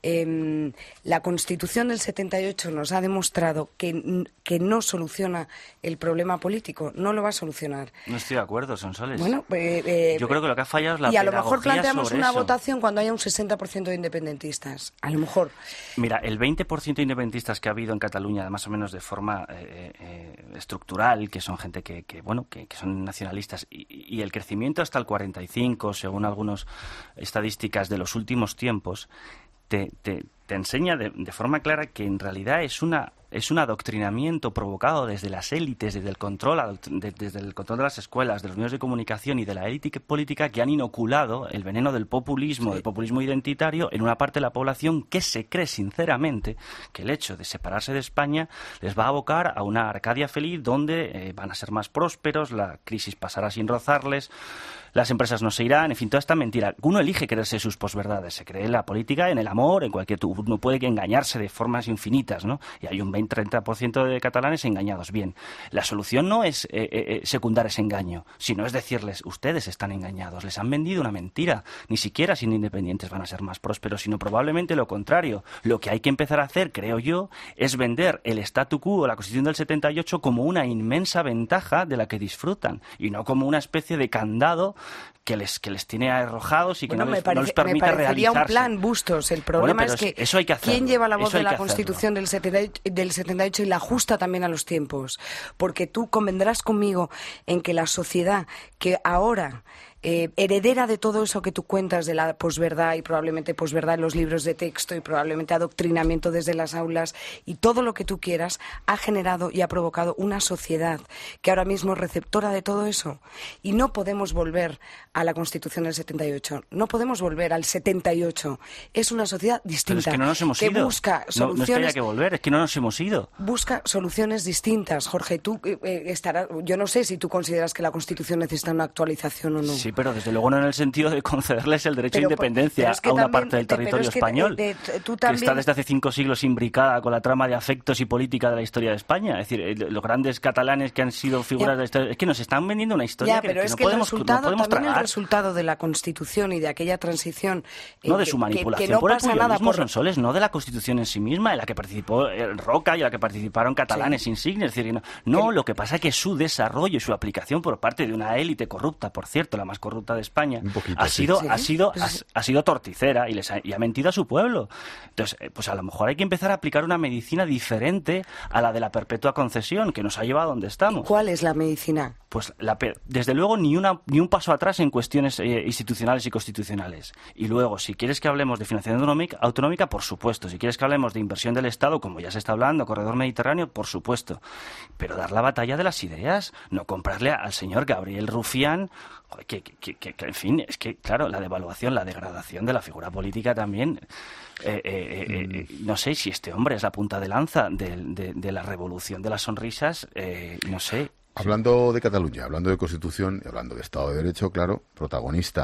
eh, la Constitución del setenta y ocho nos ha demostrado que, que no soluciona el problema político, no lo va a solucionar. No estoy de acuerdo, Sonsoles. Bueno, eh, eh, yo creo que lo que ha fallado es la y a lo mejor planteamos una eso. votación cuando haya un sesenta por ciento de independentistas. A lo mejor. Mira, el veinte por ciento de independentistas que ha habido en Cataluña, más o menos de forma eh, eh, estructural, que son gente que, que bueno, que, que son nacionalistas, y, y el crecimiento hasta el cuarenta y cinco, según algunas estadísticas de los últimos tiempos, te, te, te enseña de, de forma clara que en realidad es una es un adoctrinamiento provocado desde las élites, desde el control, de, desde el control de las escuelas, de los medios de comunicación y de la élite política, que han inoculado el veneno del populismo, sí. del populismo identitario, en una parte de la población que se cree sinceramente que el hecho de separarse de España les va a abocar a una Arcadia feliz donde eh, van a ser más prósperos, la crisis pasará sin rozarles, las empresas no se irán, en fin, toda esta mentira. Uno elige creerse sus posverdades, se cree en la política, en el amor, en cualquier... Uno puede engañarse de formas infinitas, ¿no? Y hay un veinte a treinta por ciento de catalanes engañados. Bien, la solución no es eh, eh, secundar ese engaño, sino es decirles, ustedes están engañados, les han vendido una mentira. Ni siquiera siendo independientes van a ser más prósperos, sino probablemente lo contrario. Lo que hay que empezar a hacer, creo yo, es vender el statu quo, la Constitución del setenta y ocho, como una inmensa ventaja de la que disfrutan, y no como una especie de candado que les que les tiene arrojados y que bueno, no, les, parece, no les permite me parecería realizarse. un plan, Bustos. El problema bueno, es que, eso hay que hacerlo, quién lleva la voz de la que Constitución del setenta, del setenta y ocho y la ajusta también a los tiempos. Porque tú convendrás conmigo en que la sociedad que ahora... Eh, heredera de todo eso que tú cuentas de la posverdad y probablemente posverdad en los libros de texto y probablemente adoctrinamiento desde las aulas y todo lo que tú quieras, ha generado y ha provocado una sociedad que ahora mismo es receptora de todo eso. Y no podemos volver a la Constitución del setenta y ocho, no podemos volver al setenta y ocho. Es una sociedad distinta. Pero es que no nos hemos que ido. busca soluciones, no, no es que haya que volver, es que no nos hemos ido. Busca soluciones distintas. Jorge, tú eh, estarás, yo no sé si tú consideras que la Constitución necesita una actualización o no. Sí, pero desde luego no en el sentido de concederles el derecho pero, a independencia es que a una también, parte del territorio es que, español, de, de, tú que también... está desde hace cinco siglos imbricada con la trama de afectos y política de la historia de España. Es decir, los grandes catalanes que han sido figuras ya. de la historia... Es que nos están vendiendo una historia ya, que, pero que es no que podemos, el resultado, no podemos también tragar. El resultado de la Constitución y de aquella transición... Eh, no de su manipulación que, que no por el pasa nada por... Sonsoles, no de la Constitución en sí misma, en la que participó Roca y en la que participaron catalanes sí. insignes. Es decir, no, no lo que pasa es que su desarrollo y su aplicación por parte de una élite corrupta, por cierto, la más corrupta de España, poquito, ha sido... ¿Sí? Ha sido, ha, ha sido torticera y, les ha, y ha mentido a su pueblo. Entonces, eh, pues a lo mejor hay que empezar a aplicar una medicina diferente a la de la perpetua concesión, que nos ha llevado a donde estamos. ¿Cuál es la medicina? Pues la, desde luego ni una ni un paso atrás en cuestiones eh, institucionales y constitucionales. Y luego, si quieres que hablemos de financiación autonómica, autonómica, por supuesto. Si quieres que hablemos de inversión del Estado, como ya se está hablando, corredor mediterráneo, por supuesto. Pero dar la batalla de las ideas, no comprarle al señor Gabriel Rufián, que, que, que, que en fin, es que, claro, la devaluación, la degradación de la figura política también... Eh, eh, eh, mm. No sé si este hombre es la punta de lanza de, de, de la revolución de las sonrisas, eh, no sé... Hablando de Cataluña, hablando de Constitución y hablando de Estado de Derecho, claro, protagonista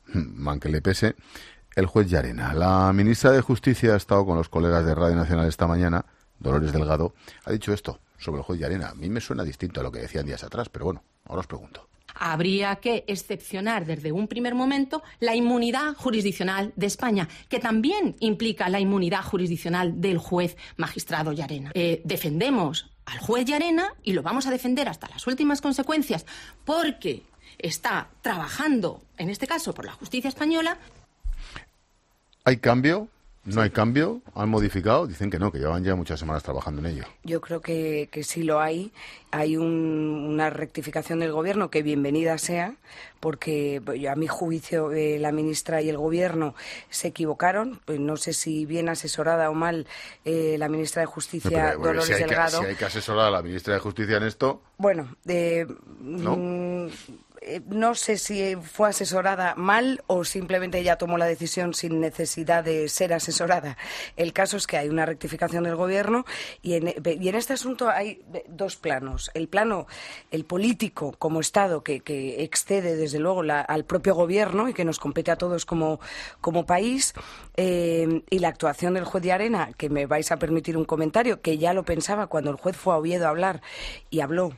man que le pese, el juez Llarena. La ministra de Justicia ha estado con los colegas de Radio Nacional esta mañana, Dolores Delgado, ha dicho esto sobre el juez Llarena. A mí me suena distinto a lo que decían días atrás, pero bueno, ahora os pregunto. Habría que excepcionar desde un primer momento la inmunidad jurisdiccional de España, que también implica la inmunidad jurisdiccional del juez magistrado Llarena. Eh, defendemos al juez Llarena y lo vamos a defender hasta las últimas consecuencias, porque está trabajando, en este caso, por la justicia española. ¿Hay cambio? ¿No hay cambio? ¿Han modificado? Dicen que no, que llevan ya muchas semanas trabajando en ello. Yo creo que, que sí lo hay. Hay un, una rectificación del Gobierno que bienvenida sea, porque a mi juicio eh, la ministra y el Gobierno se equivocaron. Pues no sé si bien asesorada o mal eh, la ministra de Justicia, pero, bueno, Dolores si hay Delgado. Que, si hay que asesorar a la ministra de Justicia en esto... Bueno, eh, ¿no? Mm, no sé si fue asesorada mal o simplemente ella tomó la decisión sin necesidad de ser asesorada. El caso es que hay una rectificación del Gobierno y en, y en este asunto hay dos planos. El plano, el político como Estado, que, que excede desde luego la, al propio Gobierno y que nos compete a todos como, como país, eh, y la actuación del juez Llarena, que me vais a permitir un comentario, que ya lo pensaba cuando el juez fue a Oviedo a hablar y habló.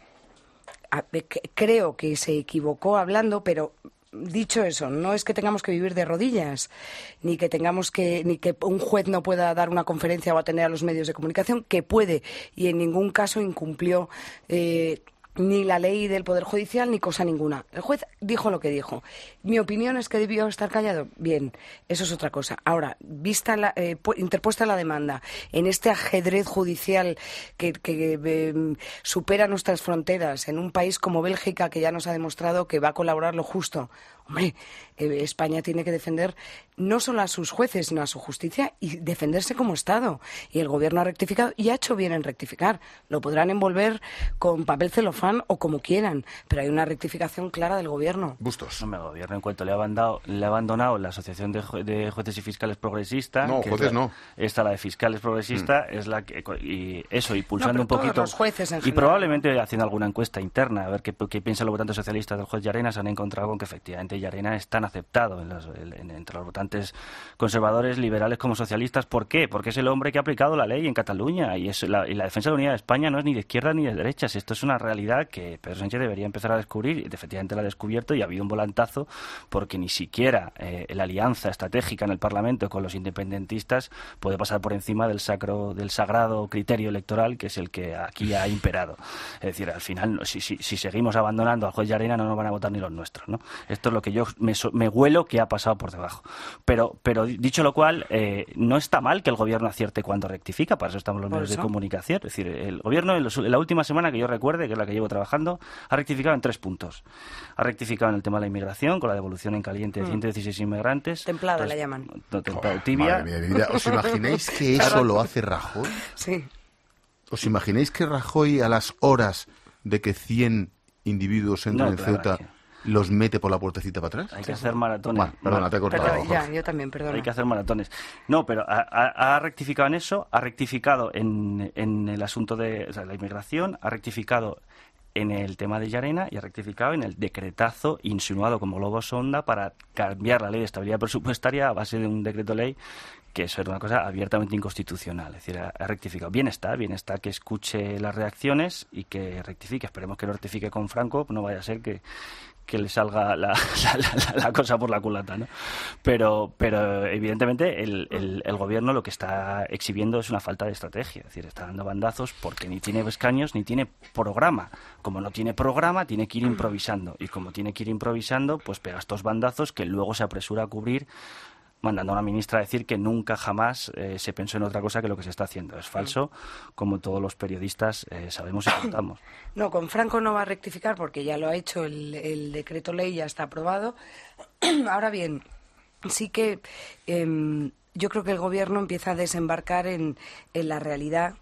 Creo que se equivocó hablando, pero dicho eso, no es que tengamos que vivir de rodillas, ni que tengamos que, ni que un juez no pueda dar una conferencia o atender a los medios de comunicación, que puede, y en ningún caso incumplió eh, ni la ley del Poder Judicial ni cosa ninguna. El juez dijo lo que dijo. Mi opinión es que debió estar callado. Bien, eso es otra cosa. Ahora, vista la, eh, interpuesta la demanda en este ajedrez judicial que, que eh, supera nuestras fronteras, en un país como Bélgica, que ya nos ha demostrado que va a colaborar lo justo. Hombre, eh, España tiene que defender no solo a sus jueces, sino a su justicia y defenderse como Estado. Y el Gobierno ha rectificado y ha hecho bien en rectificar. Lo podrán envolver con papel celofán o como quieran, pero hay una rectificación clara del Gobierno. Bustos. No me Gobierno, en cuanto le ha abandonado, le ha abandonado la Asociación de, Ju de Jueces y Fiscales Progresistas. No, que jueces es la, no. Esta, la de Fiscales Progresistas, mm. es la que... Y eso, y pulsando no, un poquito... Todos los jueces en y general. Probablemente haciendo alguna encuesta interna, a ver qué, qué piensan los votantes socialistas del juez Llarena, se han encontrado con que efectivamente Llarena es tan aceptado en los, en, entre los votantes conservadores, liberales como socialistas. ¿Por qué? Porque es el hombre que ha aplicado la ley en Cataluña y, es la, y la defensa de la unidad de España no es ni de izquierda ni de derechas. Esto es una realidad que Pedro Sánchez debería empezar a descubrir y efectivamente la ha descubierto y ha habido un volantazo porque ni siquiera eh, la alianza estratégica en el Parlamento con los independentistas puede pasar por encima del sacro, del sagrado criterio electoral que es el que aquí ha imperado. Es decir, al final, si, si, si seguimos abandonando al juez Llarena no nos van a votar ni los nuestros, ¿no? Esto es lo que yo me, me huelo que ha pasado por debajo. Pero, pero dicho lo cual, eh, no está mal que el Gobierno acierte cuando rectifica, para eso estamos los medios de comunicación. Es decir, el Gobierno en, los, en la última semana que yo recuerde, que es la que llevo trabajando, ha rectificado en tres puntos. Ha rectificado en el tema de la inmigración, con la devolución en caliente de ciento dieciséis inmigrantes. Templada pues, la llaman. No, templada, tibia. Madre mía, mira, ¿os imagináis que eso lo hace Rajoy? Sí. ¿Os imagináis que Rajoy a las horas de que cien individuos entran No, en claro, Ceuta que... los mete por la puertecita para atrás? Hay que hacer maratones. Bueno, perdona, te he cortado. Perdón, ya, yo también, perdona. Hay que hacer maratones. No, pero ha, ha, ha rectificado en eso, ha rectificado en, en el asunto de o sea, la inmigración, ha rectificado en el tema de Llarena y ha rectificado en el decretazo insinuado como globo sonda para cambiar la ley de estabilidad presupuestaria a base de un decreto ley que eso era una cosa abiertamente inconstitucional. Es decir, ha, ha rectificado. Bien está, bien está que escuche las reacciones y que rectifique. Esperemos que lo rectifique con Franco, no vaya a ser que que le salga la, la, la, la cosa por la culata, ¿no? Pero, pero evidentemente el, el, el Gobierno lo que está exhibiendo es una falta de estrategia, es decir, está dando bandazos porque ni tiene escaños ni tiene programa. Como no tiene programa, tiene que ir improvisando y como tiene que ir improvisando, pues pega estos bandazos que luego se apresura a cubrir, mandando a una ministra a decir que nunca jamás eh, se pensó en otra cosa que lo que se está haciendo. Es falso, como todos los periodistas eh, sabemos y contamos. No, con Franco no va a rectificar porque ya lo ha hecho, el, el decreto ley ya está aprobado. Ahora bien, sí que eh, yo creo que el Gobierno empieza a desembarcar en, en la realidad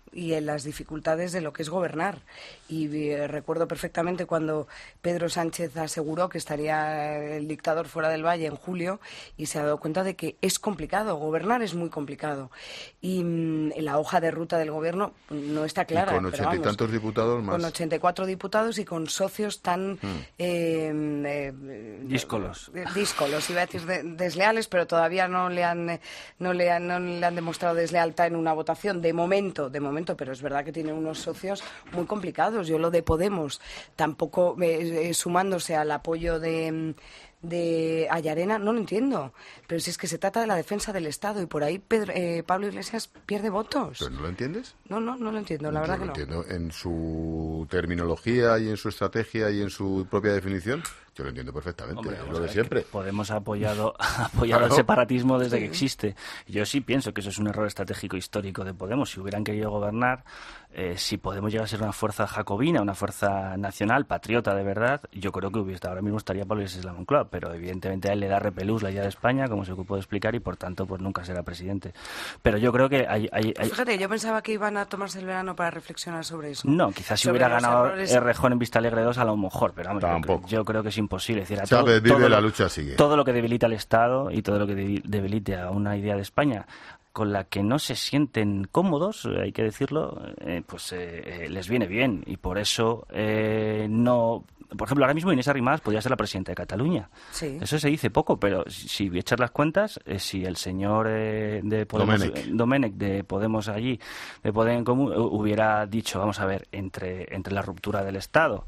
y en las dificultades de lo que es gobernar. Y eh, recuerdo perfectamente cuando Pedro Sánchez aseguró que estaría el dictador fuera del Valle en julio y se ha dado cuenta de que es complicado, gobernar es muy complicado. Y mm, la hoja de ruta del gobierno no está clara. Y con ochenta y tantos diputados más. Con ochenta y cuatro diputados y con socios tan... Mm. Eh, eh, díscolos. Eh, díscolos, iba a decir de, desleales, pero todavía no le han eh, no le han, no le han demostrado deslealtad en una votación. De momento, de momento, pero es verdad que tiene unos socios muy complicados. Yo lo de Podemos, tampoco eh, eh, sumándose al apoyo de... de Ayarena, no lo entiendo, pero si es que se trata de la defensa del Estado y por ahí Pedro, eh, Pablo Iglesias pierde votos. ¿Pero no lo entiendes? No, no, no lo entiendo, la verdad Yo lo que no. entiendo en su terminología y en su estrategia y en su propia definición. Yo lo entiendo perfectamente, Hombre, lo de siempre. Podemos ha apoyado, ha apoyado Claro. el separatismo desde Sí. que existe. Yo sí pienso que eso es un error estratégico histórico de Podemos. Si hubieran querido gobernar, eh, si Podemos llega a ser una fuerza jacobina, una fuerza nacional, patriota de verdad, yo creo que hubiera, ahora mismo estaría Pablo Iglesias en la Moncloa, pero evidentemente a él le da repelús la idea de España, como se ocupó de explicar, y por tanto pues nunca será presidente. Pero yo creo que hay... hay, hay... Fíjate, yo pensaba que iban a tomarse el verano para reflexionar sobre eso. No, quizás si Sobre hubiera los ganado errores. Errejón en Vista Alegre dos a lo mejor, pero vamos, yo, Tampoco. yo creo que es imposible. Es decir, a Chávez todo, vive, todo la lo- lucha sigue. Todo lo que debilita al Estado y todo lo que debi- debilite a una idea de España con la que no se sienten cómodos, eh, hay que decirlo, eh, pues eh, eh, les viene bien. Y por eso eh, no... Por ejemplo, ahora mismo Inés Arrimadas podría ser la presidenta de Cataluña. Sí. Eso se dice poco, pero si, si echas las cuentas, eh, si el señor eh, de Podemos, Domènech. eh, Domènech de Podemos allí, de Podem en Común, eh, hubiera dicho, vamos a ver, entre, entre la ruptura del Estado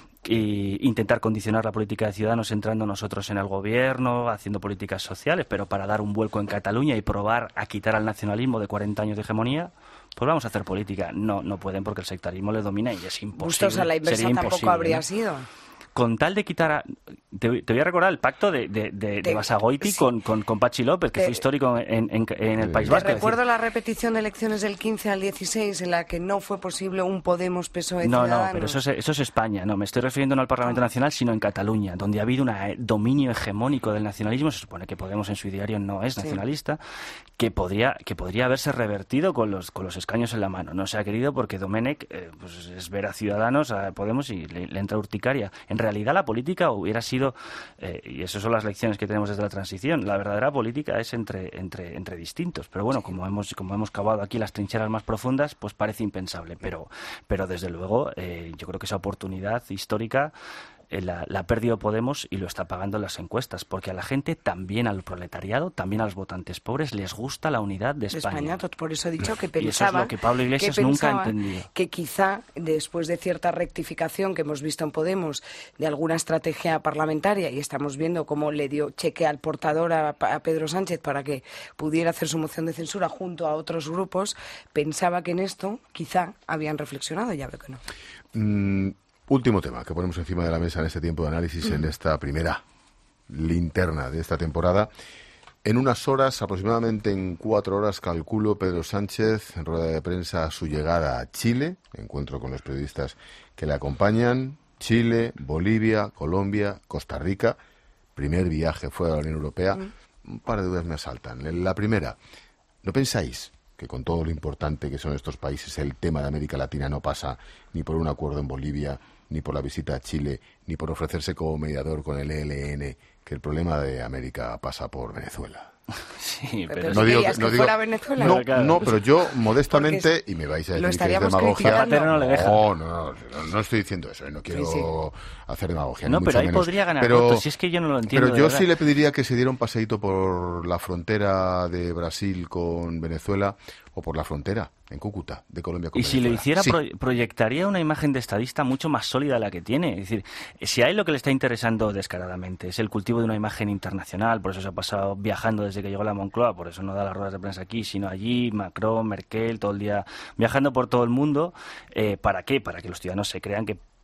y intentar condicionar la política de Ciudadanos entrando nosotros en el gobierno, haciendo políticas sociales, pero para dar un vuelco en Cataluña y probar a quitar al nacionalismo de cuarenta años de hegemonía, pues vamos a hacer política. No, no pueden porque el sectarismo les domina y es imposible. Bustos a la inversa Sería tampoco imposible, habría ¿no? sido. Con tal de quitar a... Te, te voy a recordar el pacto de, de, de, de Basagoiti sí. con, con, con Pachi López, que Te- fue histórico en, en, en el País Te Vasco. es recuerdo decir, la repetición de elecciones del quince al dieciséis en la que no fue posible un Podemos P S O E No, no, Ciudadanos. pero eso es, eso es España. No, me estoy refiriendo no al Parlamento Nacional, sino en Cataluña, donde ha habido un dominio hegemónico del nacionalismo. Se supone que Podemos en su ideario no es Sí. nacionalista, que podría que podría haberse revertido con los con los escaños en la mano. No se ha querido porque Domènech eh, pues es ver a Ciudadanos, a Podemos y le, le entra urticaria. En realidad la política hubiera sido, eh, y esas son las lecciones que tenemos desde la transición, la verdadera política es entre entre entre distintos. Pero bueno, como hemos como hemos cavado aquí las trincheras más profundas, pues parece impensable. Pero pero desde luego eh, yo creo que esa oportunidad histórica eh, la, la ha perdido Podemos y lo está pagando en las encuestas, porque a la gente, también al proletariado, también a los votantes pobres, les gusta la unidad de de España. España, tot- por eso he dicho que Y eso es pensaba lo que Pablo Iglesias que nunca ha pensaba entendido. que quizá después de cierta rectificación que hemos visto en Podemos de alguna estrategia parlamentaria, y estamos viendo cómo le dio cheque al portador a, a Pedro Sánchez para que pudiera hacer su moción de censura junto a otros grupos, pensaba que en esto quizá habían reflexionado, ya veo que no. Mm, último tema que ponemos encima de la mesa en este tiempo de análisis, en esta primera linterna de esta temporada. En unas horas, aproximadamente en cuatro horas, calculo, Pedro Sánchez, en rueda de prensa, su llegada a Chile, encuentro con los periodistas que le acompañan, Chile, Bolivia, Colombia, Costa Rica, primer viaje fuera de la Unión Europea. Un par de dudas me asaltan. La primera, ¿no pensáis que con todo lo importante que son estos países, el tema de América Latina no pasa ni por un acuerdo en Bolivia, ni por la visita a Chile, ni por ofrecerse como mediador con el E L N, que el problema de América pasa por Venezuela? Sí, Pero pero si querías que fuera Venezuela. No, Claro. no, pero yo modestamente, Porque y me vais a lo decir que es estaríamos demagogia. criticando. Zapatero no le deja. No, no, no, no estoy diciendo eso, ¿eh? No quiero Sí, sí. hacer demagogia. No, ni pero mucho ahí menos. podría ganar Pero- votos, si es que yo no lo entiendo. Pero de yo verdad. sí le pediría que se diera un paseíto por la frontera de Brasil con Venezuela o por la frontera en Cúcuta de Colombia con Y si lo Venezuela. hiciera, Sí. pro- proyectaría una imagen de estadista mucho más sólida de la que tiene. Es decir, si a él lo que le está interesando descaradamente es el cultivo de una imagen internacional, por eso se ha pasado viajando desde que llegó a la Moncloa, por eso no da las ruedas de prensa aquí, sino allí, Macron, Merkel, todo el día viajando por todo el mundo. Eh, ¿Para qué? Para que los ciudadanos se crean que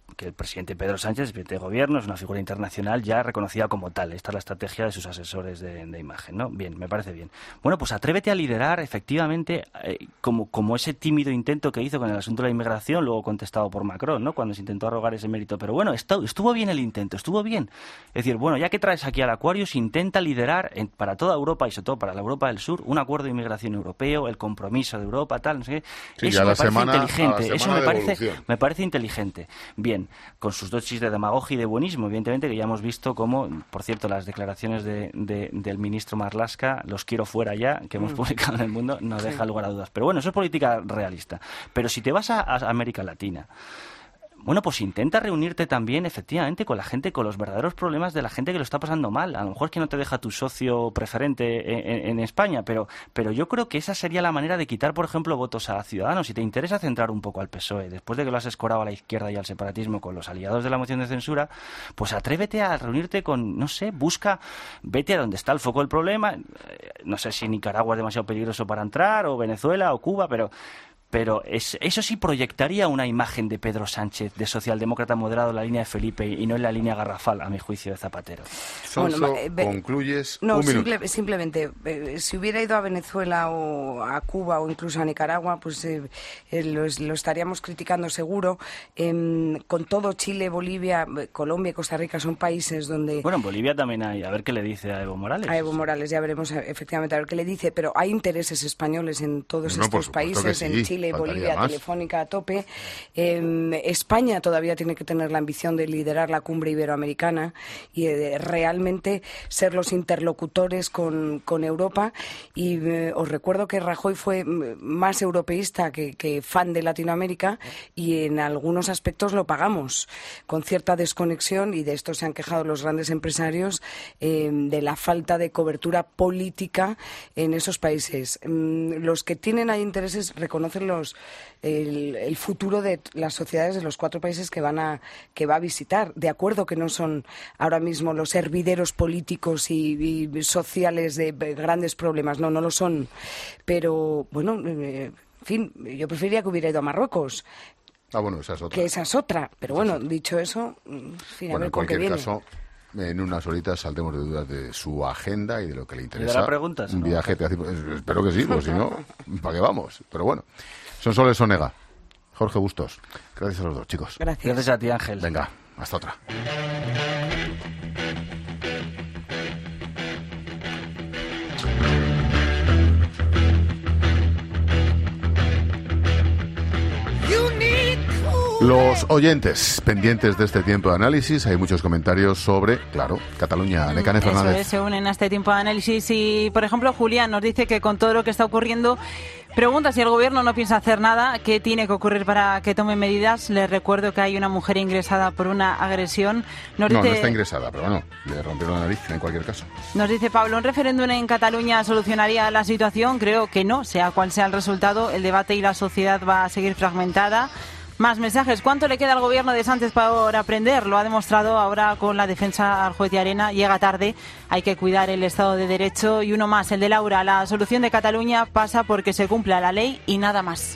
que el presidente Pedro Sánchez, el presidente de gobierno, es una figura internacional ya reconocida como tal. Esta es la estrategia de sus asesores de, de imagen, ¿no? Bien, me parece bien. Bueno, pues atrévete a liderar, efectivamente, eh, como, como ese tímido intento que hizo con el asunto de la inmigración, luego contestado por Macron, ¿no? Cuando se intentó arrogar ese mérito. Pero bueno, estuvo, estuvo bien el intento, estuvo bien. Es decir, bueno, ya que traes aquí al Aquarius, intenta liderar en, para toda Europa y sobre todo para la Europa del Sur, un acuerdo de inmigración europeo, el compromiso de Europa, tal, no sé qué. Sí, eso me parece semana, inteligente, eso me parece, evolución. me parece inteligente. Bien, con sus dosis de demagogia y de buenismo, evidentemente, que ya hemos visto cómo, por cierto, las declaraciones de, de, del ministro Marlaska, los quiero fuera ya, que hemos mm. publicado en El Mundo, no sí. deja lugar a dudas. Pero bueno, eso es política realista. Pero si te vas a, a América Latina, bueno, pues intenta reunirte también, efectivamente, con la gente, con los verdaderos problemas de la gente que lo está pasando mal. A lo mejor es que no te deja tu socio preferente en, en, en España, pero, pero yo creo que esa sería la manera de quitar, por ejemplo, votos a Ciudadanos. Si te interesa centrar un poco al P S O E, después de que lo has escorado a la izquierda y al separatismo con los aliados de la moción de censura, pues atrévete a reunirte con, no sé, busca, vete a donde está el foco del problema. No sé si Nicaragua es demasiado peligroso para entrar, o Venezuela, o Cuba, pero... Pero es, eso sí proyectaría una imagen de Pedro Sánchez, de socialdemócrata moderado en la línea de Felipe y no en la línea garrafal, a mi juicio, de Zapatero. Sonso, bueno, eh, concluyes no, un minuto. Simple, simplemente, eh, si hubiera ido a Venezuela o a Cuba o incluso a Nicaragua, pues eh, eh, lo, lo estaríamos criticando seguro. Eh, con todo, Chile, Bolivia, Colombia y Costa Rica son países donde... Bueno, en Bolivia también hay, a ver qué le dice a Evo Morales. A Evo Morales, ya veremos efectivamente a ver qué le dice, pero hay intereses españoles en todos no, estos países, sí. en Chile, Bolivia, más. Telefónica a tope. Eh, España todavía tiene que tener la ambición de liderar la cumbre iberoamericana y de realmente ser los interlocutores con, con Europa. Y eh, os recuerdo que Rajoy fue más europeísta que, que fan de Latinoamérica y en algunos aspectos lo pagamos con cierta desconexión, y de esto se han quejado los grandes empresarios, eh, de la falta de cobertura política en esos países. Eh, los que tienen ahí intereses reconocen los El, el futuro de las sociedades de los cuatro países que van a que va a visitar. De acuerdo que no son ahora mismo los hervideros políticos y, y sociales de grandes problemas, no, no lo son. Pero, bueno, eh, en fin, yo preferiría que hubiera ido a Marruecos. Ah, bueno, esa es otra. Que esa es otra. Pero bueno, dicho eso, en fin, bueno, a ver en con qué cualquier viene. caso, en unas horitas saldremos de dudas de su agenda y de lo que le interesa. ¿Le dará preguntas? Un ¿no? viaje, te hace, espero que sí, pues si no, ¿para qué vamos? Pero bueno, Sonsoles Onega, Jorge Bustos, gracias a los dos, chicos. Gracias. Gracias a ti, Ángel. Venga, hasta otra. Los oyentes pendientes de este tiempo de análisis, hay muchos comentarios sobre, claro, Cataluña. Necane Fernández. Eso es, se unen a este tiempo de análisis y, por ejemplo, Julián nos dice que con todo lo que está ocurriendo, pregunta si el gobierno no piensa hacer nada, qué tiene que ocurrir para que tomen medidas. Les recuerdo que hay una mujer ingresada por una agresión. Nos no, dice, no está ingresada, pero bueno, le rompieron la nariz en cualquier caso. Nos dice Pablo, ¿un referéndum en Cataluña solucionaría la situación? Creo que no, sea cual sea el resultado, el debate y la sociedad va a seguir fragmentada. Más mensajes. ¿Cuánto le queda al gobierno de Sánchez para aprender? Lo ha demostrado ahora con la defensa al juez de Arena. Llega tarde. Hay que cuidar el Estado de Derecho. Y uno más, el de Laura. La solución de Cataluña pasa porque se cumpla la ley y nada más.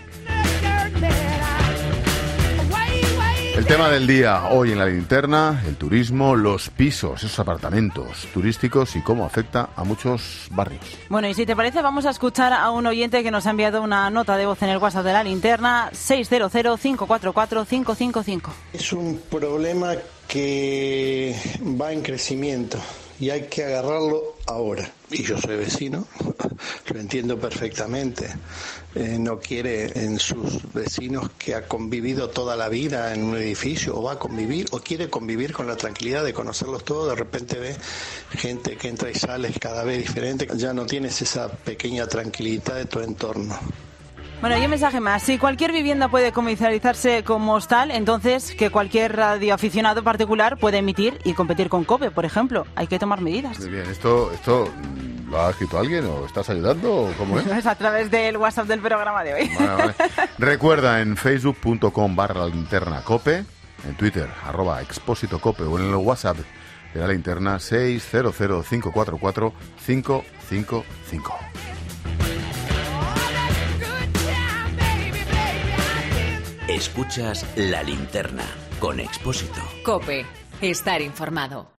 El tema del día hoy en la linterna, el turismo, los pisos, esos apartamentos turísticos y cómo afecta a muchos barrios. Bueno, y si te parece, vamos a escuchar a un oyente que nos ha enviado una nota de voz en el WhatsApp de la linterna, seis cero cero, cinco cuatro cuatro, cinco cinco cinco. Es un problema que va en crecimiento y hay que agarrarlo ahora. Y yo soy vecino, lo entiendo perfectamente. Eh, no quiere en sus vecinos que ha convivido toda la vida en un edificio, o va a convivir, o quiere convivir con la tranquilidad de conocerlos todos. De repente ve gente que entra y sale cada vez diferente, ya no tienes esa pequeña tranquilidad de tu entorno. Bueno, y un mensaje más. Si cualquier vivienda puede comercializarse como hostal, entonces que cualquier radioaficionado particular puede emitir y competir con COPE, por ejemplo. Hay que tomar medidas. Muy bien, ¿esto, esto lo ha escrito alguien o estás ayudando o cómo es? Es a través del WhatsApp del programa de hoy. Vale, vale. Recuerda en facebook.com barra linterna cope, en Twitter, arroba expósito cope o en el WhatsApp de la linterna seis cero cero, cinco cuatro cuatro, cinco cinco cinco. Escuchas La Linterna con Expósito. COPE. Estar informado.